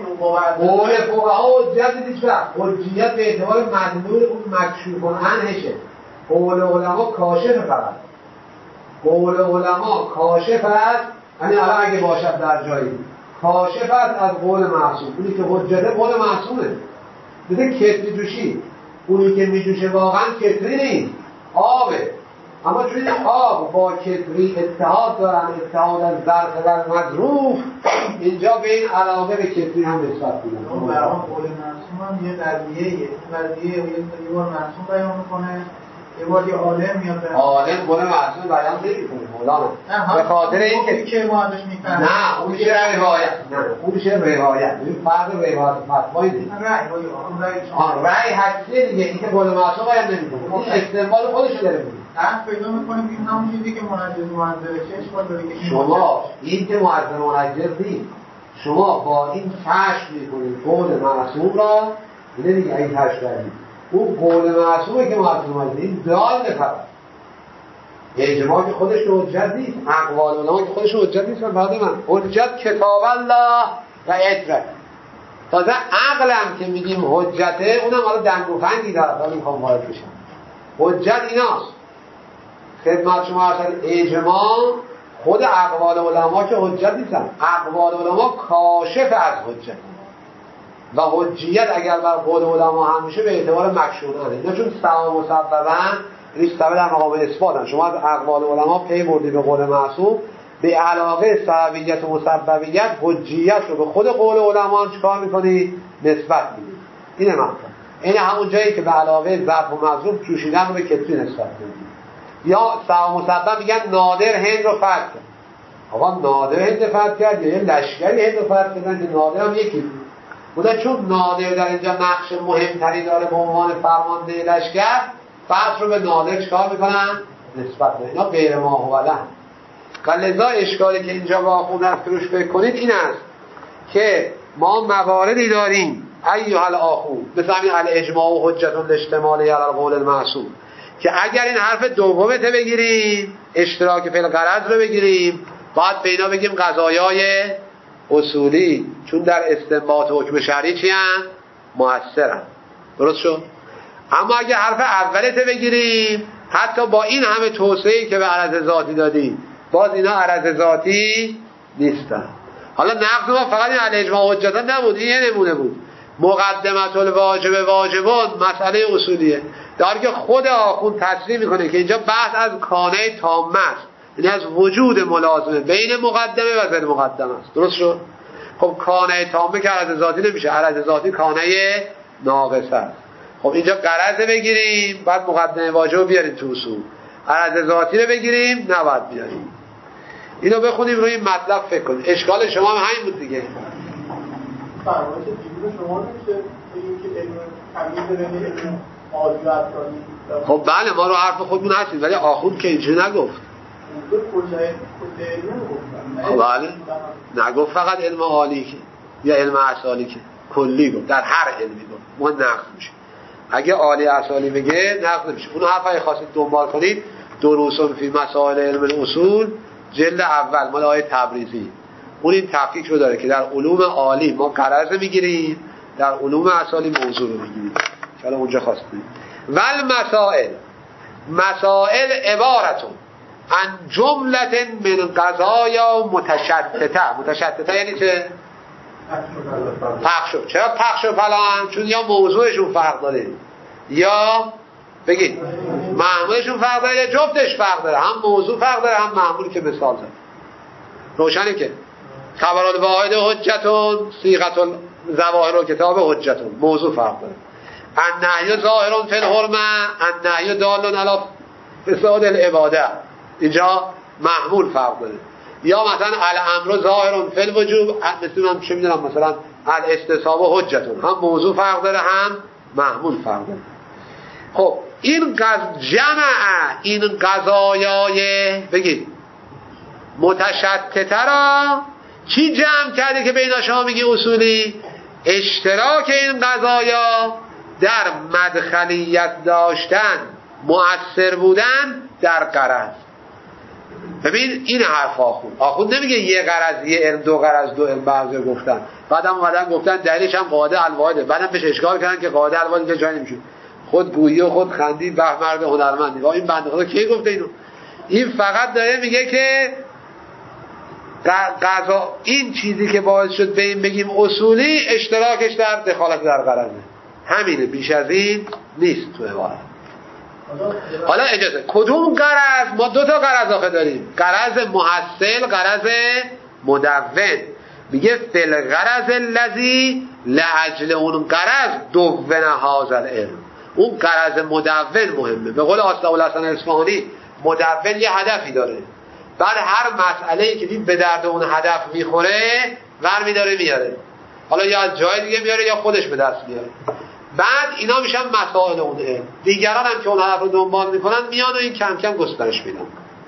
حجیت نیست. حجیت به اعتبار مدلول اون مکشوف عنهشه. قول علما کاشف فقط. قول علما کاشف است، یعنی الان اگه باشد در جایی کاشف است از قول معصوم. اونی که حجته قول معصومه. مثل کتری جوشی، اونی که میجوشه واقعا کتری نیست، آبه. اما چون آب با کتری اتحاد دارن، اتحاد از ظرف و مظروف، اینجا به این علاقه به کتری هم نسبت میدن. اون برام قول معصوم هم یه قضیه یه بار معصوم بیان میکنه، یه بار یه عالم میاد عالم قول معصوم بیان نمیکنه مولانا، به خاطر اینکه که ما ازش میفهمیم. نه اون میشه روایت، نه اون میشه روایت. ببین فرق روایت فتوایی نیست. رأی حدیث دیگه، این که قول معصوم بیان نمیکنه، این استنباط خودش داره میگه. درست پیدا میکنیم این همون چیزی که منجز منظره چه اشکال داره که شما این که معظر منجز نیست، شما با این کشف میکنید قول معصوم را، اینه دیگه این کشف کردید اون قول معصومه که معظر منجز این دال فقط اجماع که خودش حجت نیست، اقوال علما که خودش حجت نیست. بعد من حجت کتاب الله و ادرک. تازه عقلم که میگیم حجته اونم حالا دنگ و فنگی داره، حالا میخوام وارد بشم. حجت ایناست خدمت شما اصلا اجماع خود اقوال علما که حجت نیستن، اقوال علما کاشف از حجت و حجیت اگر بر قول علما هم میشه به اعتبار مکشوفه. اینا چون سوا مسببن، این سبب در مقام اثباتن. شما از اقوال علما پی بردی به قول معصوم، به علاقه سببیت و مسببیت حجیت رو به خود قول علما هم چیکار میکنی؟ نسبت میدی. اینه مطلب. این همون جایی که به علاقه ظرف و مظروف جوشیدن رو به کتری نسبت میدی. یا سوا مسبب میگن نادر هند رو فتح کرد. آقا نادر هند فتح کرد یا یه لشکری هند رو فتح کردن که نادر هم یکی بوده، چون نادر در اینجا نقش مهمتری داره به عنوان فرمانده لشکر، فتح رو به نادر چکار میکنن؟ نسبت میدن. اینا غیر ماهولن. و لذا اشکالی که اینجا با خود هست روش فکر کنید این است که ما مواردی داریم ایها الاخو مثل همین الاجماع و حجت الاشتمالی علی القول المعصوم که اگر این حرف دومته بگیریم، اشتراک فی الغرض رو بگیریم، باید به اینا بگیم قضایای اصولی، چون در استنباط حکم شرعی چی هستند؟ مؤثرن. درست شد؟ اما اگر حرف اولته بگیریم، حتی با این همه توسعه‌ای که به عرض ذاتی دادیم، باز اینا عرض ذاتی نیستن. حالا نقض ما فقط این الاجماع حجتا نبود، این یه نمونه بود. مقدمت الواجب واجبون مسئله اصولیه، در که خود آخوند تصریح میکنه که اینجا بحث از کانه تامه است، یعنی از وجود ملازمه بین مقدمه و غیر مقدمه است. درست شد؟ خب کانه تامه که عرض ذاتی نمیشه، عرض ذاتی کانه ناقصه است. خب اینجا قرض بگیریم، بعد مقدمه واجب بیاریم تو اصول، عرض ذاتی رو بگیریم نباید بیاریم. اینو بخونیم روی این مطلب فکر کنیم. اشکال شما هم همین بود دیگه. فرمایش دیگه شما نمیشه بگیم که علم تمیز بین علم عالی و افرادی. خب بله ما رو حرف خودمون هستیم، ولی آخوند که اینجوری نگفت. خب بله نگفت فقط علم عالی که یا علم اصالی که کلی گفت، در هر علمی گفت ما نقض میشه. اگه عالی اصالی بگه نقض نمیشه. اون حرفای خاصی دنبال کنید، دروسون فی مسائل علم الاصول جلد اول مال آیه تبریزی، اون این تفکیک رو داره که در علوم عالی ما غرض میگیریم، در علوم اصالی موضوع رو میگیریم. حالا اونجا خواستیم مسائل عبارتون عن جملت من قضایا متشتته یعنی چه؟ پخش. چرا پخش و فلان؟ چون یا موضوعشون فرق داره یا بگید معمولشون فرق داره یا جفتش فرق داره، هم موضوع فرق داره هم معمولی که مثال زد. روشنه که خبر الواحد حجتون، صیغه الظواهر و کتاب حجتون، موضوع فرق داره. النهی ظاهر فی الحرمه، النهی دال علی فساد العباده، اینجا محمول فرق داره. یا مثلا الامر ظاهر فی الوجوب، مثلا چه میدونم مثلا الاستصحاب حجتون، هم موضوع فرق داره هم محمول فرق داره. خب این این قضایای بگید متشتته را چی جمع کرده که بین شما میگی اصولی؟ اشتراک این قضایا در مدخلیت داشتن، مؤثر بودن در غرض. ببین این حرف آخوند نمیگه یه غرض یه علم، دو غرض دو علم، بعضی گفتن بعدم اومدن گفتن دلیلش هم قاعده الواحده، بعدم بهش اشکال کردن که قاعده الواحد که جای نمیشه، خود گویی و خود خندی به مرد هنرمندی. وا این بنده خدا کی گفته اینو؟ این فقط داره میگه که قضا این چیزی که باعث شد به این بگیم اصولی اشتراکش در دخالت در غرضه، همینه، بیش از این نیست تو عبارت. حالا اجازه کدوم غرض؟ ما دو تا غرض آخه داریم، غرض محصل، غرض مدون. میگه فل غرض الذی لاجل اون غرض دون هذا العلم، اون غرض مدون مهمه. به قول آستاالحسن اصفهانی مدون یه هدفی داره، بعد هر مسئله‌ای که دید به درد اون هدف میخوره ور میداره میاره، حالا یا از جای دیگه میاره یا خودش به دست میاره. بعد اینا میشن مسائل اون علم. دیگران هم که اون هدف رو دنبال میکنن میان و این کم کم گسترش میدن.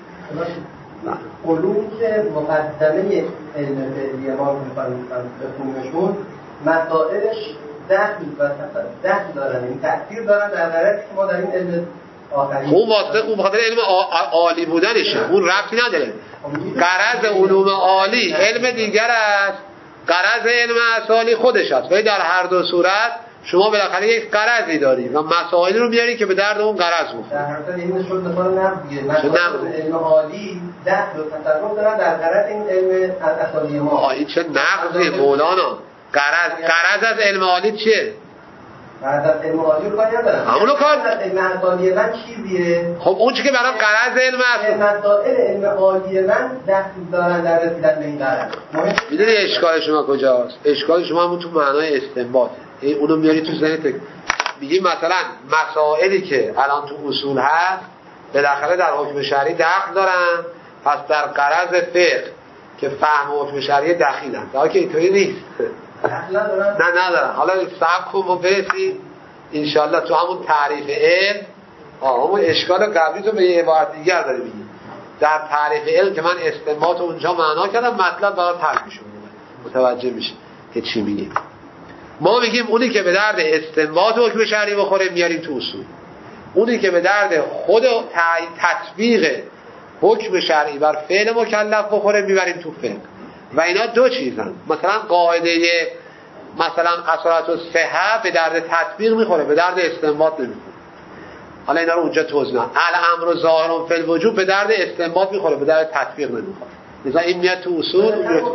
علومی که مقدمه علم فعلی ما رو میخوایم بخونیمشون، مسائلش دخل دارن، این تأثیر دارن در غرض که ما در این علم آخری اون واسطه اون بخاطر علم عالی بودنشه، اون ربطی نداره. غرض علوم عالی علم دیگر است، غرض علم اصالی خودش است، ولی در هر دو صورت شما بالاخره یک غرضی داری و مسائلی رو میاری که به درد اون غرض میخوره. در هر صورت این شد مثال نقضیه، مسائل علم عالی دخل و تصرف دارن در غرض این علم اصالی ما. این چه نقضی مولانا؟ غرض از علم عالی چیه؟ غرض از علم عالی رو کاری ندارم، همونو کار علم اصالی من چیزیه؟ خب اون چی که برای غرض علم اصالی، مسائل علم عالی من دخل دارن در رسیدن به این غرض. میدونی اشکال شما کجاست؟ اشکال شما همون تو معنای استنباطه. اونو میاری تو ذهنت، میگی مثلا مسائلی که الان تو اصول هست بالاخره در حکم شرعی دخل دارن، پس در غرض فقه که فهم حکم شرعی دخیلن. در حالی که اینطوری نیست، نه ندارن. حالا صبر کن و برسی انشالله تو همون تعریف علم. همون اشکال قبلی تو به یه عبارت دیگر داری میگی. در تعریف علم که من استنباط اونجا معنا کردم، مطلب برای ترک میشه، متوجه میشه که چی میگیم. ما میگیم اونی که به درد استنباط حکم شرعی بخوره میاریم تو اصول، اونی که به درد خود تطبیق حکم شرعی بر فعل مکلف بخوره میبریم تو فقه. و اینا دو چیزن. مثلا قاعده مثلا اصالت الصحه به درد تطبیق میخوره، به درد استنباط نمیخوره. حالا اینا رو اونجا توضیح میدم. الامر ظاهر فی الوجوب به درد استنباط میخوره، به درد تطبیق نمیخوره. مثلا این میاد تو اصول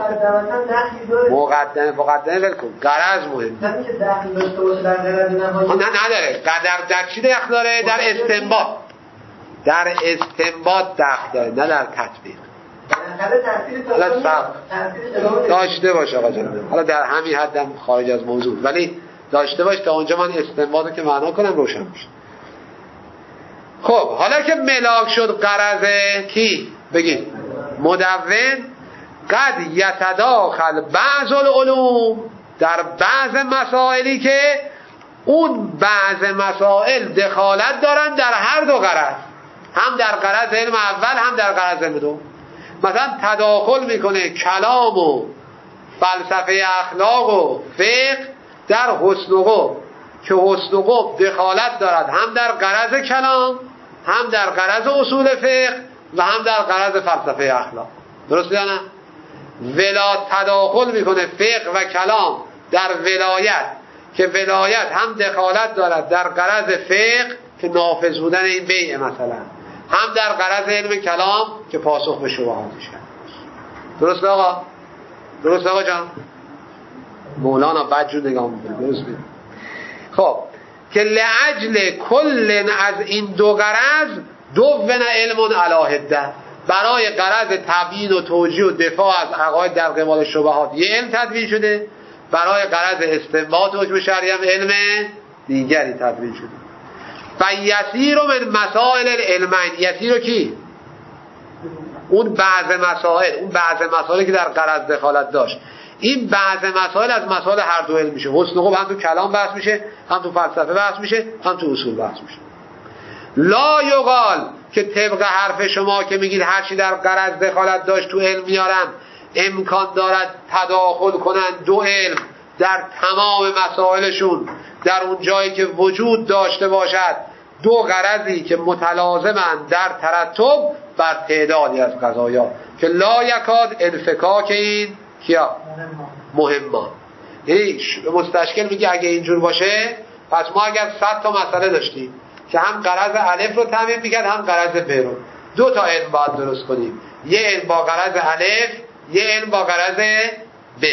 مقدمه ولکن غرض مهمه. همین که دخل داشته باشه در غرض نهایی نه نداره. در چی دخل داره؟ در استنباط. در استنباط دخل داره، نه در تطبیق. حالا داشته باشه آقا جان. حالا در همین حدم خارج از موضوع، ولی داشته باش تا اونجا من استنباط رو که معنا کنم روشن میشه. خب حالا که ملاک شد غرض کی؟ بگید مدون. قد یتداخل بعض العلوم، در بعض مسائلی که اون بعض مسائل دخالت دارن در هر دو غرض، هم در غرض علم اول هم در غرض علم دوم. مثلا تداخل میکنه کلام و فلسفه اخلاق و فقه در حسن و قبح، که حسن و قبح دخالت دارد هم در غرض کلام، هم در غرض اصول فقه و هم در غرض فلسفه اخلاق. درست یا نه؟ تداخل میکنه فقه و کلام در ولایت که ولایت هم دخالت دارد در غرض فقه که نافذ بودن این بیع مثلا، هم در غرض علم کلام که پاسخ به شبهاتش کرد. درست آقا؟ درست آقا جان؟ مولانا بدجور نگاه میکنه. درست میکنه. خب که لعجل کل از این دو غرض دون علم علی حده، برای غرض تبیین و توجیه و دفاع از عقاید در قبال شبهات یه علم تدوین شده، برای غرض استنباط حکم شرعی هم علم دیگری تدوین شده. و یسیر من مسائل العلمین، یسیر کی؟ اون بعض مسائلی که در غرض دخالت داشت. این بعض مسائل از مسائل هر دو علم میشه. حسن خوب هم تو کلام بحث میشه، هم تو فلسفه بحث میشه، هم تو اصول بحث میشه. لا یقال که طبق حرف شما که میگید هر چی در غرض دخالت داشت تو علم میارن، امکان دارد تداخل کنن دو علم در تمام مسائلشون در اون جایی که وجود داشته باشد دو غرضی که متلازمند در ترتب بر تعدادی از قضایا که لا یکاد انفکاک این کیا مهمان. یعنی مستشکل میگه اگه اینجور باشه پس ما اگر 100 تا مسئله داشتیم که هم غرض الف رو تامین میکرد هم غرض ب رو، 2 تا علم باید درست کنیم، یه علم با غرض الف، یه علم با غرض ب.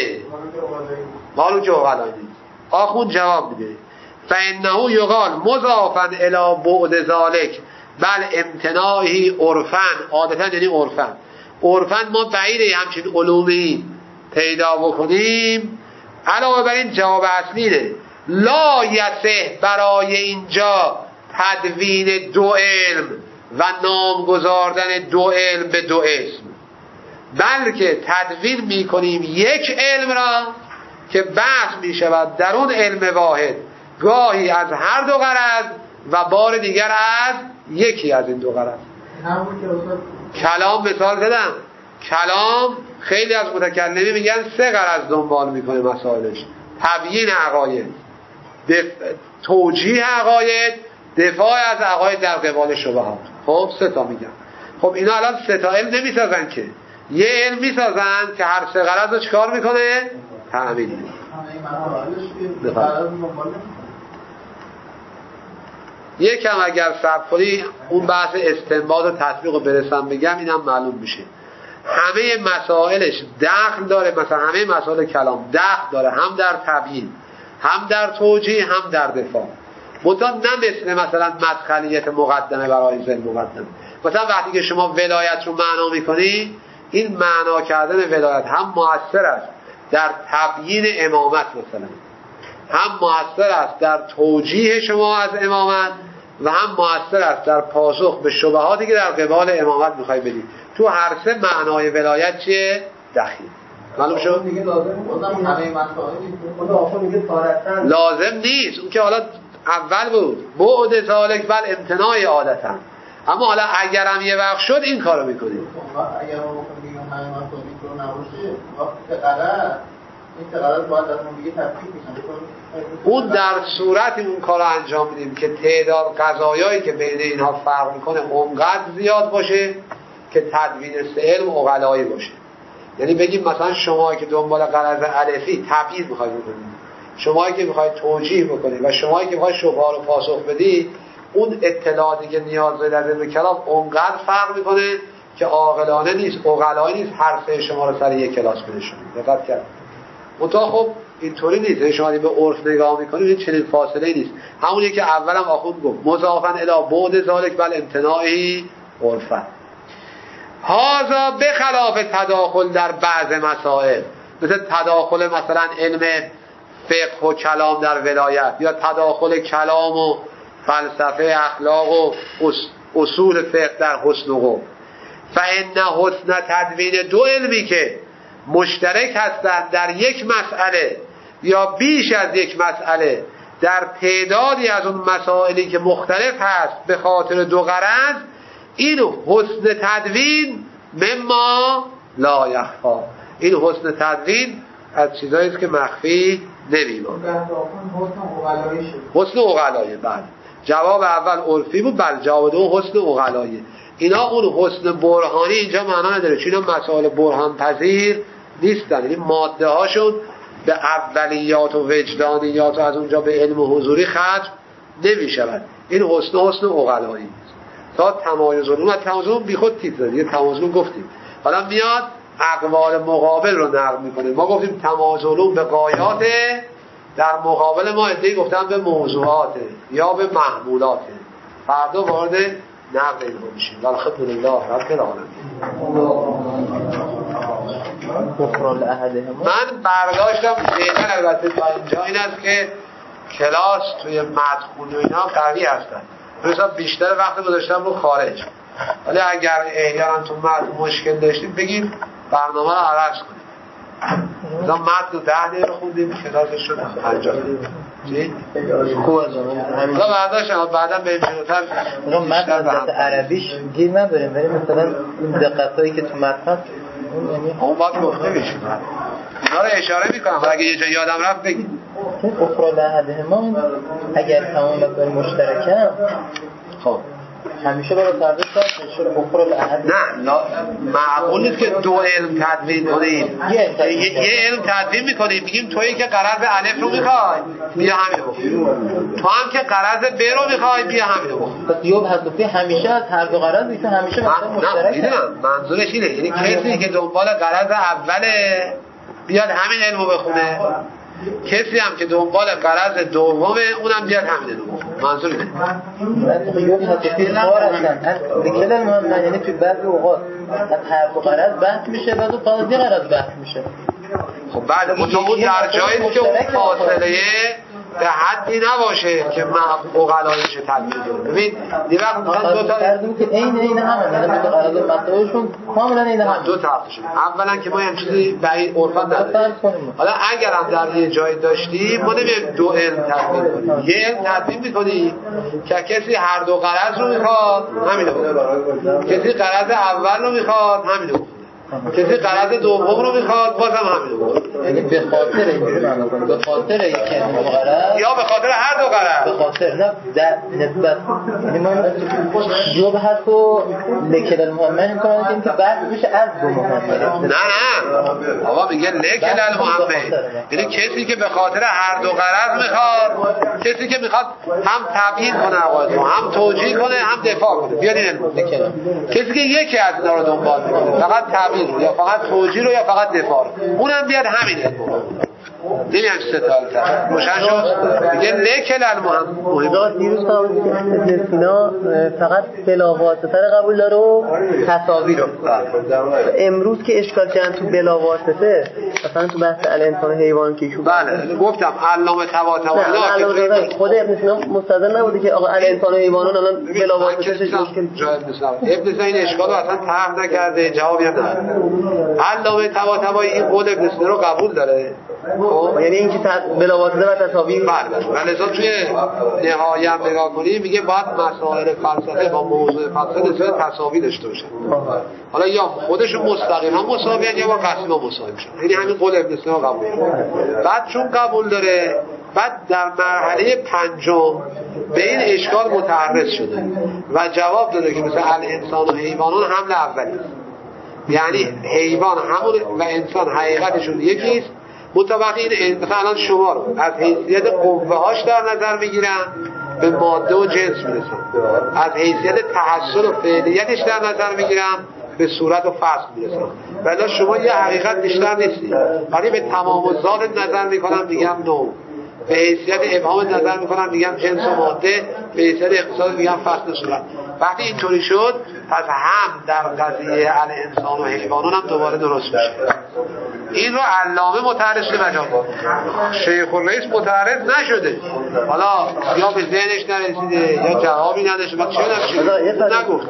مالو که اغلایی آخون جواب میده فانه یقال مضافا الی بعد ذالک بل امتناعی عرفن، عادتا یعنی عرفن ما بعیده همچین علومی پیدا بکنیم. علاوه بر این جواب اصلی نه لا یصح برای اینجا تدوین دو علم و نام گذاردن دو علم به دو اسم، بلکه تدوین میکنیم یک علم را که بحث میشود در اون علم واحد گاهی از هر دو غرض و بار دیگر از یکی از این دو غرض. کلام مثال زدم، کلام خیلی از متکلمی میگن 3 غرض دنبال میکنه مسائلش: تبیین عقاید، توجیه عقاید، دفاع از عقاید در قبال شبهات. خب 3 تا میگن. خب اینا الان 3 تا علم نمیسازن که، یه علم میسازن که هر 3 غرض رو چیکار میکنه؟ تأمین میکنه. یکم اگر صبر کنی اون بحث استنباط و تطبیق رو برسم بگم اینم معلوم میشه. همه مسائلش دخل داره، مثلا همه مسائل کلام دخل داره هم در تبیین، هم در توجیه، هم در دفاع. منتها نه مثلا مدخلیت مقدمه برای ذهن مقدمه. مثلا وقتی که شما ولایت رو معنا میکنی، این معنا کردن ولایت هم مؤثر است در تبیین امامت، مثلا هم مؤثر است در توجیه شما از امامت و هم مؤثر است در پاسخ به شبهاتی که در قبال امامت میخوای بدید. تو هر 3 معنای ولایت چیه؟ دخیل. معلوم شد؟ دیگه لازم نیست. اون که حالا اول بود بعد ذالک بل امتناع عادتا، اما حالا اگرم یه وقت شد این کارو میکنیم. اگر ما بکنیم همه مسائلی رو نباشه وقتی قرار این قرار باید از اون دیگه تفکیک میشن. اون در صورتی اون کارو انجام میدیم که تعداد قضایایی که بین اینها فرق میکنه اونقدر زیاد باشه که تدوین 3 علم عقلایی باشه. یعنی بگیم مثلا شما که دنبال غرض الفی تبیین میخواید بکنید، شما که میخواید توجیه بکنید و شما که میخواید شبهه رو پاسخ بدید، اون اطلاعاتی که نیاز داره در علم کلام اونقدر فرق میکنه که عاقلانه نیست، عقلایی نیست هر 3 شما رو سر یک کلاس بنشونید. دقت کرد؟ منتها خب اینطوری نیست. شما به عرف نگاه میکنید چنین فاصله نیست. همونی که اولم آخوند گفت مضافا الی بعد ذالک بل امتناعی عرفا. هذا به خلاف تداخل در بعض مسائل، مثل تداخل مثلا علم فقه و کلام در ولایت، یا تداخل کلام و فلسفه اخلاق و اصول فقه در حسن و قبح. فإن حسن تدوین دو علمی که مشترک هستند در یک مسئله یا بیش از یک مسئله در تعدادی از اون مسائلی که مختلف هست به خاطر دو غرض، این حسن تدوین مما لا یخفا، این حسن تدوین از چیزایی است که مخفی نمیمونه. حسن عقلایی. بله، جواب اول عرفی بود، بله جواب دوم حسن عقلایی. اینا اون حسن برهانی اینجا معنا نداره، چون اینا مسائل برهان پذیر نیستن، یعنی ماده هاشون به اولیات و وجدانیات و از اونجا به علم حضوری ختم نمی شود. این حسن عقلایی تا تمایز علوم. تمایز علوم بی خود تیز داره، یه تمایز علوم گفتیم، حالا میاد اقوال مقابل رو نقل میکنه. ما گفتیم تمایز علوم به غایاته، در مقابل ما ادعی گفتن به موضوعاته یا به محمولاته. فردا وارد نقل اینها میشیم. الحمدلله رب العالمین. من برداشتم فعلا البته تا اینجا این است که کلاس توی مدخول و اینا قوی هستن، مثلا بیشتر وقت گذاشتم رو خارج. ولی اگر احیانا تو متن مشکل داشتیم بگید برنامه رو عوض کنیم. مثلا متن رو 10 دقیقه خوندیم، کلاسش شد 50 دقیقه. چی؟ خوب از همین برداشتم بعدا به جلوتر متن عربیش گیر نبریم، ولی مثلا این دقتایی که تو متن هست اون باید گفته بشه. اینا رو اشاره میکنم اگه یه جا یادم رفت بگید. اخرى لأحدهما اگر تمام مقدار مشترکه خب همیشه برای تعریف کنیم چرا اخرى لأحدهما نه معقول نیست که دو علم تدوین کنیم. یه علم تدوین میکنیم میگیم تویی که غرض الف رو میخوای بیا همین بخون، تو هم که غرض ب رو میخوای بیا همین بخون. پس یوب حذفی همیشه از هر دو غرض میشه، همیشه مثلا مشترک. نه منظورش اینه، یعنی کسی که دنبال غرض اوله بیاد همین علمو بخونه، کسی هم که دنبال غرض دومه اونم بیاد همین علمو بخونه. منظور اینه. یوب حذفی کار هستن دیگه مهم، یعنی تو بعضی اوقات از هر دو غرض بحث میشه، بعضی اوقات از یه غرض بحث میشه. خب بعد اون در جایی که اون فاصله به حدی نباشه که عقلایش تدبیر کنه. ببین یه وقت مثلا دو تا کردیم که این همه، یعنی دو تا غرض مسائلشون کاملا این همه. دو طرفشون اولا که ما هم چیزی بعید عرفا نداریم. حالا اگر هم در یه جای داشتیم ما نمی‌ایم دو علم تدبیر کنیم، یه علم تدبیر می‌کنیم که کسی هر دو غرض رو می‌خواد همینو بخونه، کسی غرض اول رو می‌خواد همینو بخونه، کسی غرض دوم رو میخواد بازم همین رو بخواد. یعنی به خاطر اینجوری معنا کنیم، به خاطر اینکه غرض یا به خاطر هر دو غرض، به خاطر نه در نسبت، یعنی ما جواب حرفو لکل المهمن میکنیم که بعد میشه از دو مهمن. نه آقا میگه لکل المهمن، یعنی کسی که به خاطر هر دو غرض میخواد، کسی که میخواد هم تبیین کنه عقایدو، هم توجیه کنه، هم دفاع کنه. بیارین کسی که یکی از اینا رو دنبال میکنه، فقط تبیین یا فقط توجیه رو یا فقط دفاع رو، اونم بیاد همین علم. دیدیم ستالتر روشن شد دیگه. لکل المهم دیروز ابن سینا فقط بلاواسطه رو قبول داره و تصاوی رو. امروز که اشکال کردن تو بلاواسطه، مثلا تو بحث الانسان و حیوان که ایشون بله گفتم علامه طباطبایی خود ابن سینا مستدل نبوده که آقا الانسان و حیوانان الان بلاواسطه مشکل. ابن سینا این اشکال رو اصلا طرح نکرده، جوابی هم نداده. علامه طباطبایی این قول ابن سینا رو قبول داره، یعنی اینکه بلاواسطه و تصاوی. بله لذا توی نهایه هم نگاه کنیم میگه باید مسائل فلسفه با موضوع فلسفه نسبت تصاوی داشته باشن. حالا یا خودشون مستقیما مساویان یا با قسیما مساوی میشن، یعنی همین قول ابن سینا قبول داره. بعد چون قبول داره، بعد در مرحله پنجم به این اشکال متعرض شده و جواب داده که مثلا الانسان و حیوانان حمل اولی، یعنی حیوان همون و انسان حقیقتشون یکیست، متوقع این مثلا شما رو از حیثیت قوه هاش در نظر میگیرن به ماده و جنس میرسن، از حیثیت تحصل و فعلیتش در نظر میگیرن به صورت و فصل میرسن، ولی شما یه حقیقت بیشتر نیستی، ولی به تمام و ذات نظر میکنن میگم نوع، به حیثیت ابهام نظر میکنن میگم جنس و ماده، به حیثیت اقتصاد میگم فصل و صورت. وقتی اینطوری شد پس هم در قضیه الانسان و حیوانان هم دوباره درست میشه. این رو علامه متعرض مجال بود، شیخ الرئیس متعرض نشده، حالا یا به ذهنش نرسیده یا جوابی نداشته، من چه نگفت.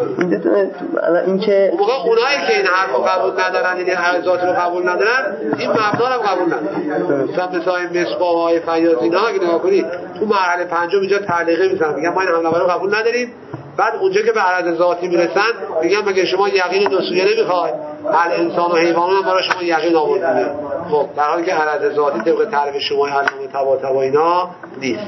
این که اونایی که این حرف رو قبول ندارن، این ذات رو قبول ندارن، این مبنا رو قبول ندارن. مثلا این مصباح و های فیاض اینا اگه نگاه کنید تو مرحله پنجم اینجا تعلیقه میزنن، میگن ما این حمله رو قبول نداریم. بعد اونجا که به عرض ذاتی میرسن میگن مگه شما یقین دو سویه نمیخواید؟ الانسان و حیوانان هم برای شما یقین آوردن. خب در حالی که عرض ذاتی طبق تعریف شما علامه طباطبایی اینا نیست.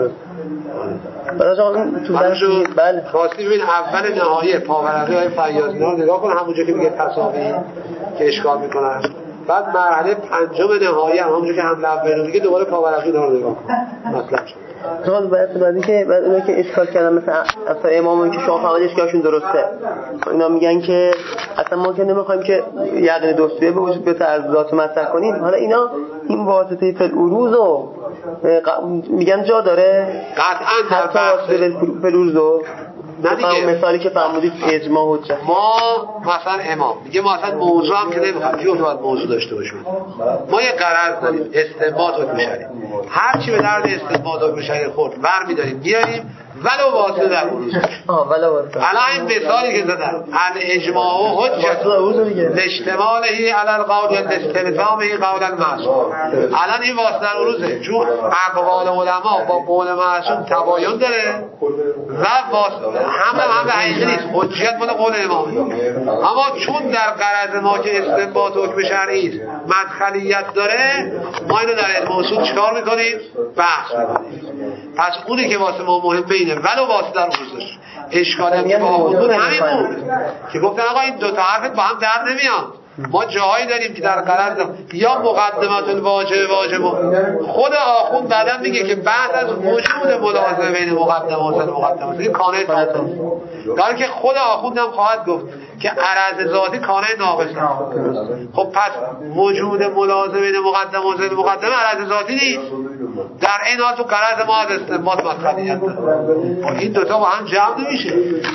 بله خواستی ببین اول نهایه پاورقی های فیاضی ها نگاه کن، همونجا که میگه تساوی که اشکال میکنن. بعد مرحله پنجم نهایی هم همونجا که حمله اول دیگه دوباره پاورقی ها رو نگاه کن مطلب شد. حال بعدی که بعد اونا که اشکال کردن مثلا اصلا امامون که شما فهمید اشکالشون درسته، اینا میگن که اصلا ما که نمیخوایم که یقین دوستیه به وجود بیاد از ذات مطرح کنیم. حالا اینا این واسطه فلوروزو میگن جا داره قطعا در واسطه فلوروزو نه دیگه. مثالی که فهمودید اجماع حجت ما مثلا امام میگه ما اصلا موضوع هم که نمیخوایم که باید موضوع داشته باشیم. ما یه غرض داریم استنباط حکم شرعی، هر چی به درد استنباط حکم شرعی خورد برمی‌داریم بیاریم ولو واسطه در اون ولو واسطه. الان این مثالی که زدم الاجماع و حجت اشتماله علی القول یا استلزامه قول المعصوم. الان این واسطه در عروضه چون اقوال علما با قول معصوم تباین داره و هم حقیقی نیست، حجت مال قول امام. اما چون در غرض ما که استنباط حکم شرعی است مدخلیت داره، ما اینو در علم اصول چیکار میکنیم؟ بحث میکنیم. پس اونی که واسه ما مهم بینه ولو واسه در عروضش اشکالی که با آخوندون همین بود که گفتن آقا این دو تا حرف با هم در نمیان. ما جاهایی داریم که در غرض یا مقدمات الواجب واجب خود آخوند بعداً میگه که بعد از وجود ملازمه بین مقدمات این کانه تاثیر در که خود آخوند هم خواهد گفت که عرض ذاتی کانه ناقص. خب پس وجود ملازمه بین مقدمه عرض ذاتی نیست، در این حال تو غرض ما از استنباط مطلبیت داره. این دوتا با هم جمع نمیشه.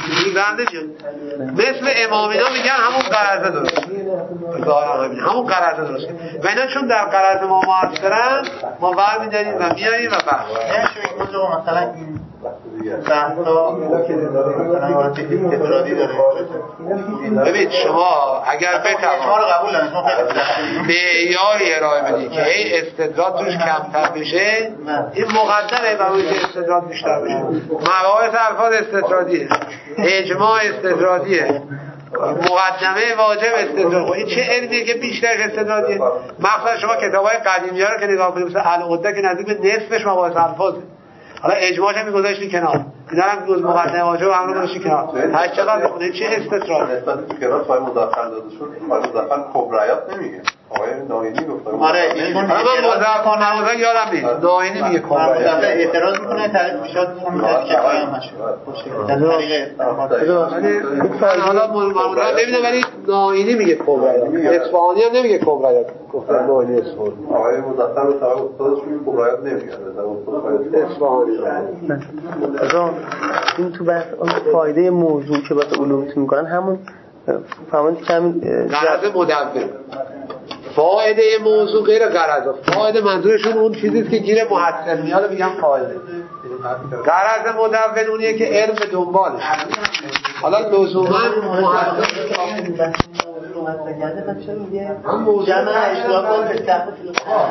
مثل امامینا میگن همون غرض درست، همون غرض درست و اینا چون در غرض ما مؤثرن ما برمی‌داریم و میاریم و بحث مثلا این بحثا مثلا وقت استدراجی داره. ببین شما اگر بتوانید معیاری ارائه بدی که این استدلال توش کمتر بشه، این مقدمه برای که استدلال بیشتر بشه. مباحث الفاظ استدراجیه، اجماع استدراجیه، مقدمه واجب استدلال. این چه علمیه که بیشتر استدلالیه؟ مثلا شما کتابای قدیمی ها رو که نگاه کنید، مثلا العده که نزدیک به نصفش مباحث الفاظه. حالا اجماعش هم می‌گذاشتی کنار، اینا هم میگوز مقدمه واجب هم رو گذاشتی کنار. هر چقدر بخونه چه استدلال نسبت به فقرات فای مدخل داده شد. فای مدخل کبرایات نمیگه. آقای ناینی گفت. آره ایشون من مدخل یادم نیست. ناینی میگه کبرایات. اعتراض میکنه تعریف شد همین که قایم نشد. حالا معمولا نمیدونم ولی ناینی میگه کبرایات. اصفهانی هم نمیگه کبرایات. گفتن ناینی اصفهانی. آقای مدخل رو تا استادش میگه کبرایات نمیگه. اصفهانی. این تو بحث فایده موضوع که واسه علوم میکنن همون فهمید که همین غرض مدون. فایده موضوع غیر غرض. فایده منظورشون اون چیزیست که گیر محصل میاد میگم فایده. غرض مدون اونیه که علم به دنبالش. حالا لزوما محصل جمع اشتراکات به